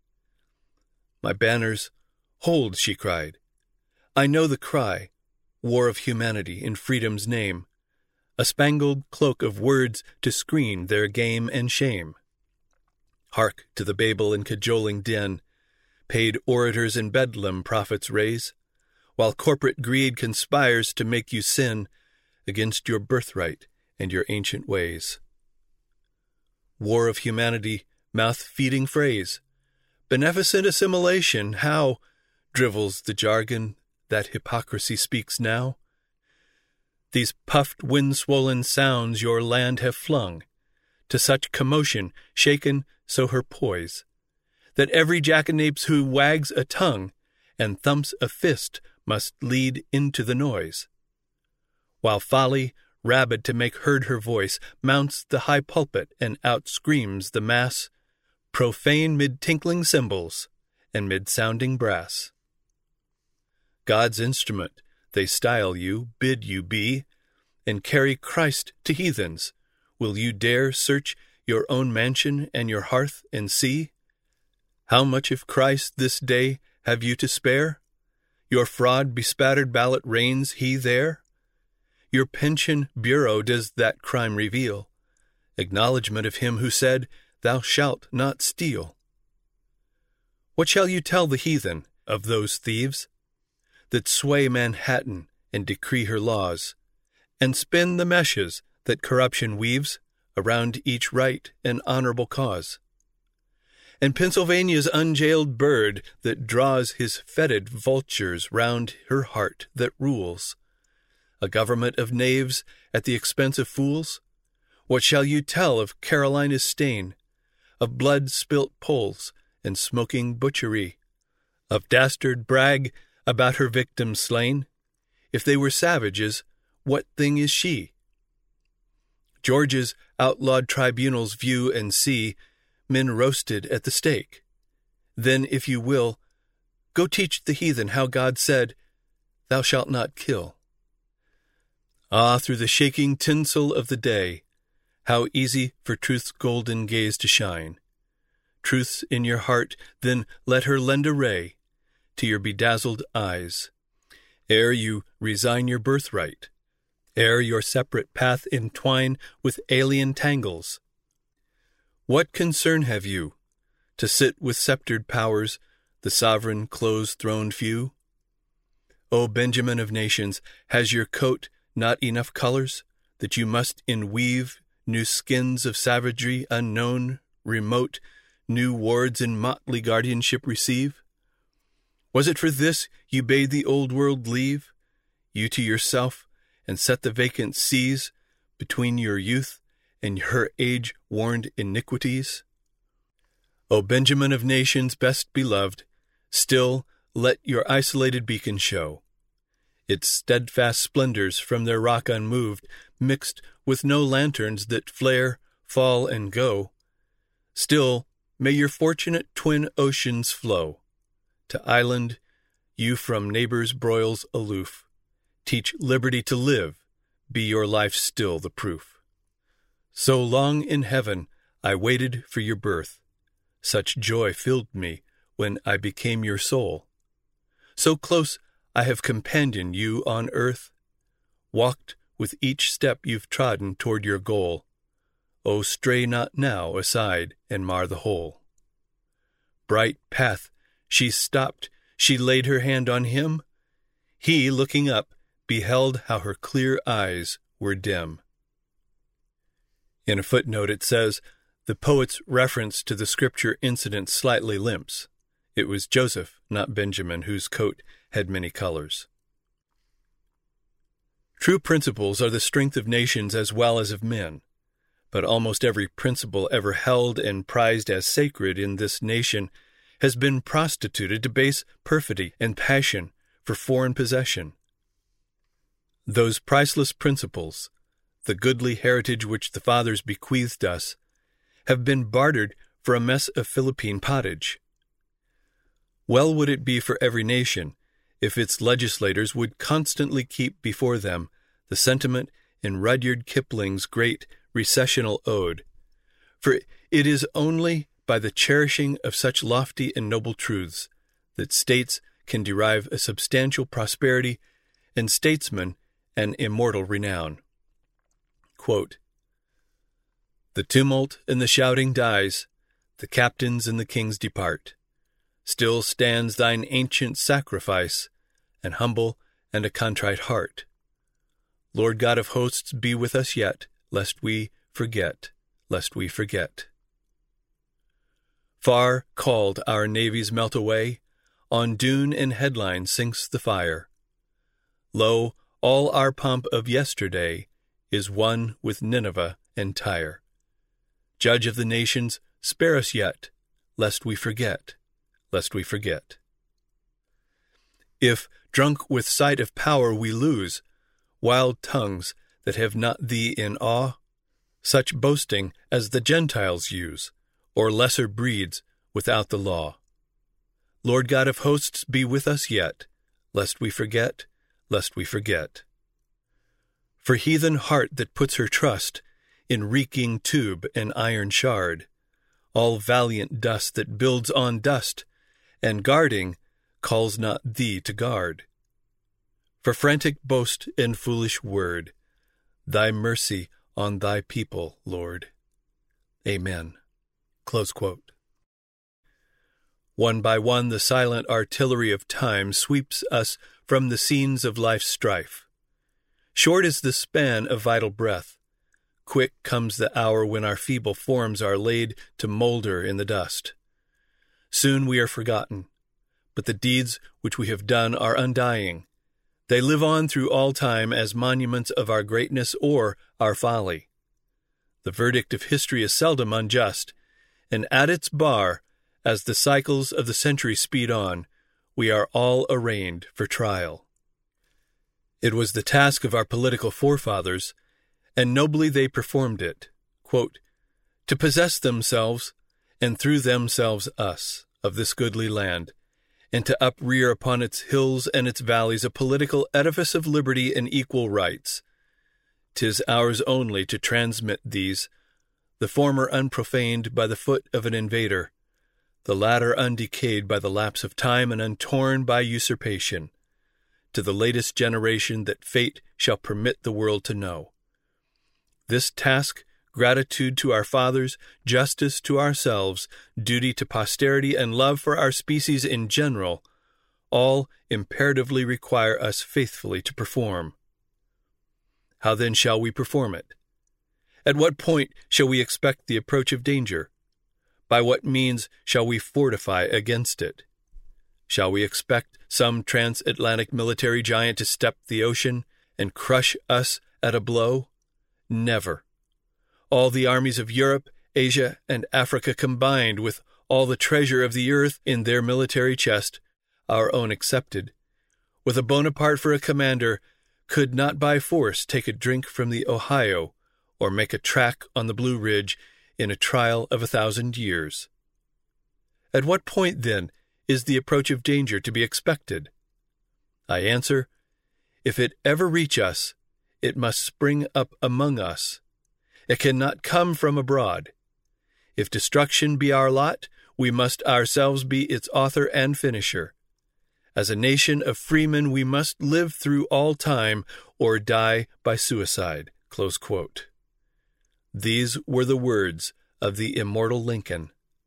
My banners, hold, she cried. I know the cry, war of humanity in freedom's name, a spangled cloak of words to screen their game and shame. Hark to the Babel and cajoling din, paid orators in Bedlam prophets raise, while corporate greed conspires to make you sin against your birthright and your ancient ways. war of humanity, mouth-feeding phrase. Beneficent assimilation, how drivels the jargon that hypocrisy speaks now? These puffed, wind-swollen sounds your land have flung, to such commotion, shaken so her poise, that every jackanapes who wags a tongue and thumps a fist must lead into the noise. While folly, rabid to make heard her voice, mounts the high pulpit and out-screams the mass, profane mid tinkling cymbals and mid sounding brass. God's instrument, they style you, bid you be, and carry Christ to heathens. Will you dare search your own mansion and your hearth and see? How much of Christ this day have you to spare? Your fraud-bespattered ballot reigns he there? Your pension bureau does that crime reveal, acknowledgment of him who said, "Thou shalt not steal." What shall you tell the heathen of those thieves that sway Manhattan and decree her laws, and spin the meshes that corruption weaves around each right and honorable cause? And Pennsylvania's unjailed bird that draws his fetid vultures round her heart that rules, a government of knaves at the expense of fools? What shall you tell of Carolina's stain, of blood-spilt polls and smoking butchery, of dastard brag about her victims slain? If they were savages, what thing is she? Georgia's outlawed tribunals view and see men roasted at the stake. Then, if you will, go teach the heathen how God said, "Thou shalt not kill." Ah, through the shaking tinsel of the day, how easy for truth's golden gaze to shine. Truth's in your heart, then let her lend a ray to your bedazzled eyes, ere you resign your birthright, ere your separate path entwine with alien tangles. What concern have you to sit with sceptered powers, the sovereign close-throned few? O Benjamin of nations, has your coat not enough colors, that you must inweave new skins of savagery unknown, remote, new wards in motley guardianship receive? Was it for this you bade the old world leave, you to yourself, and set the vacant seas between your youth and her age-warned iniquities? O Benjamin of nations best beloved, still let your isolated beacon show its steadfast splendors from their rock unmoved, mixed with no lanterns that flare, fall, and go. Still may your fortunate twin oceans flow to island you from neighbors' broils aloof. Teach liberty to live, be your life still the proof. So long in heaven I waited for your birth. Such joy filled me when I became your soul. So close I have companioned you on earth, walked with each step you've trodden toward your goal. Oh, stray not now aside and mar the whole. Bright path, she stopped, she laid her hand on him. He, looking up, beheld how her clear eyes were dim. In a footnote it says, the poet's reference to the scripture incident slightly limps. It was Joseph, not Benjamin, whose coat had many colors. True principles are the strength of nations as well as of men, but almost every principle ever held and prized as sacred in this nation has been prostituted to base perfidy and passion for foreign possession. Those priceless principles, the goodly heritage which the fathers bequeathed us, have been bartered for a mess of Philippine pottage. Well would it be for every nation if its legislators would constantly keep before them the sentiment in Rudyard Kipling's great recessional ode, for it is only by the cherishing of such lofty and noble truths that states can derive a substantial prosperity and statesmen an immortal renown. Quote, the tumult and the shouting dies, the captains and the kings depart. Still stands thine ancient sacrifice, an humble and a contrite heart. Lord God of hosts, be with us yet, lest we forget, lest we forget. Far called our navies melt away, on dune and headline sinks the fire. Lo, all our pomp of yesterday is one with Nineveh and Tyre. Judge of the nations, spare us yet, lest we forget, lest we forget. If, drunk with sight of power, we lose wild tongues that have not thee in awe, such boasting as the Gentiles use, or lesser breeds without the law. Lord God of hosts, be with us yet, lest we forget, lest we forget. For heathen heart that puts her trust in reeking tube and iron shard, all valiant dust that builds on dust, and guarding calls not thee to guard. For frantic boast and foolish word, thy mercy on thy people, Lord. Amen. Close quote. One by one the silent artillery of time sweeps us from the scenes of life's strife. Short is the span of vital breath. Quick comes the hour when our feeble forms are laid to moulder in the dust. Soon we are forgotten, but the deeds which we have done are undying. They live on through all time as monuments of our greatness or our folly. The verdict of history is seldom unjust, and at its bar, as the cycles of the century speed on, we are all arraigned for trial. It was the task of our political forefathers, and nobly they performed it, quote, to possess themselves, and through themselves us, of this goodly land, and to uprear upon its hills and its valleys a political edifice of liberty and equal rights. 'Tis ours only to transmit these, the former unprofaned by the foot of an invader, the latter undecayed by the lapse of time and untorn by usurpation, to the latest generation that fate shall permit the world to know. This task, gratitude to our fathers, justice to ourselves, duty to posterity, and love for our species in general, all imperatively require us faithfully to perform. How then shall we perform it? At what point shall we expect the approach of danger? By what means shall we fortify against it? Shall we expect some transatlantic military giant to step the ocean and crush us at a blow? Never. All the armies of Europe, Asia, and Africa combined, with all the treasure of the earth in their military chest, our own excepted, with a Bonaparte for a commander, could not by force take a drink from the Ohio or make a track on the Blue Ridge in a trial of 1,000 years. At what point, then, is the approach of danger to be expected? I answer, if it ever reach us, it must spring up among us. It cannot come from abroad. If destruction be our lot, we must ourselves be its author and finisher. As a nation of freemen, we must live through all time or die by suicide. Close quote. These were the words of the immortal Lincoln.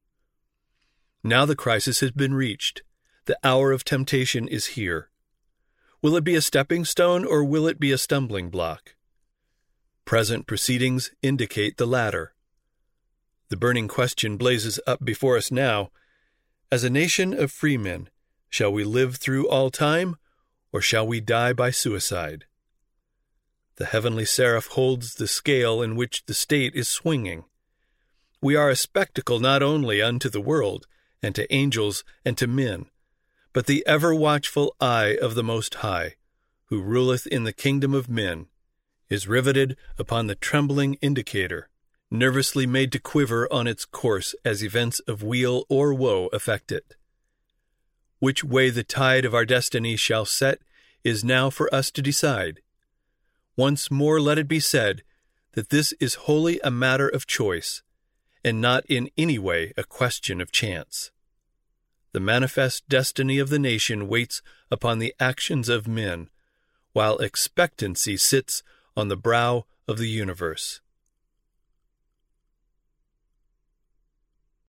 Now the crisis has been reached. The hour of temptation is here. Will it be a stepping stone or will it be a stumbling block? Present proceedings indicate the latter. The burning question blazes up before us now. As a nation of freemen, shall we live through all time, or shall we die by suicide? The heavenly seraph holds the scale in which the state is swinging. We are a spectacle not only unto the world, and to angels, and to men, but the ever-watchful eye of the Most High, who ruleth in the kingdom of men, is riveted upon the trembling indicator, nervously made to quiver on its course as events of weal or woe affect it. Which way the tide of our destiny shall set is now for us to decide. Once more let it be said that this is wholly a matter of choice, and not in any way a question of chance. The manifest destiny of the nation waits upon the actions of men, while expectancy sits on the brow of the universe.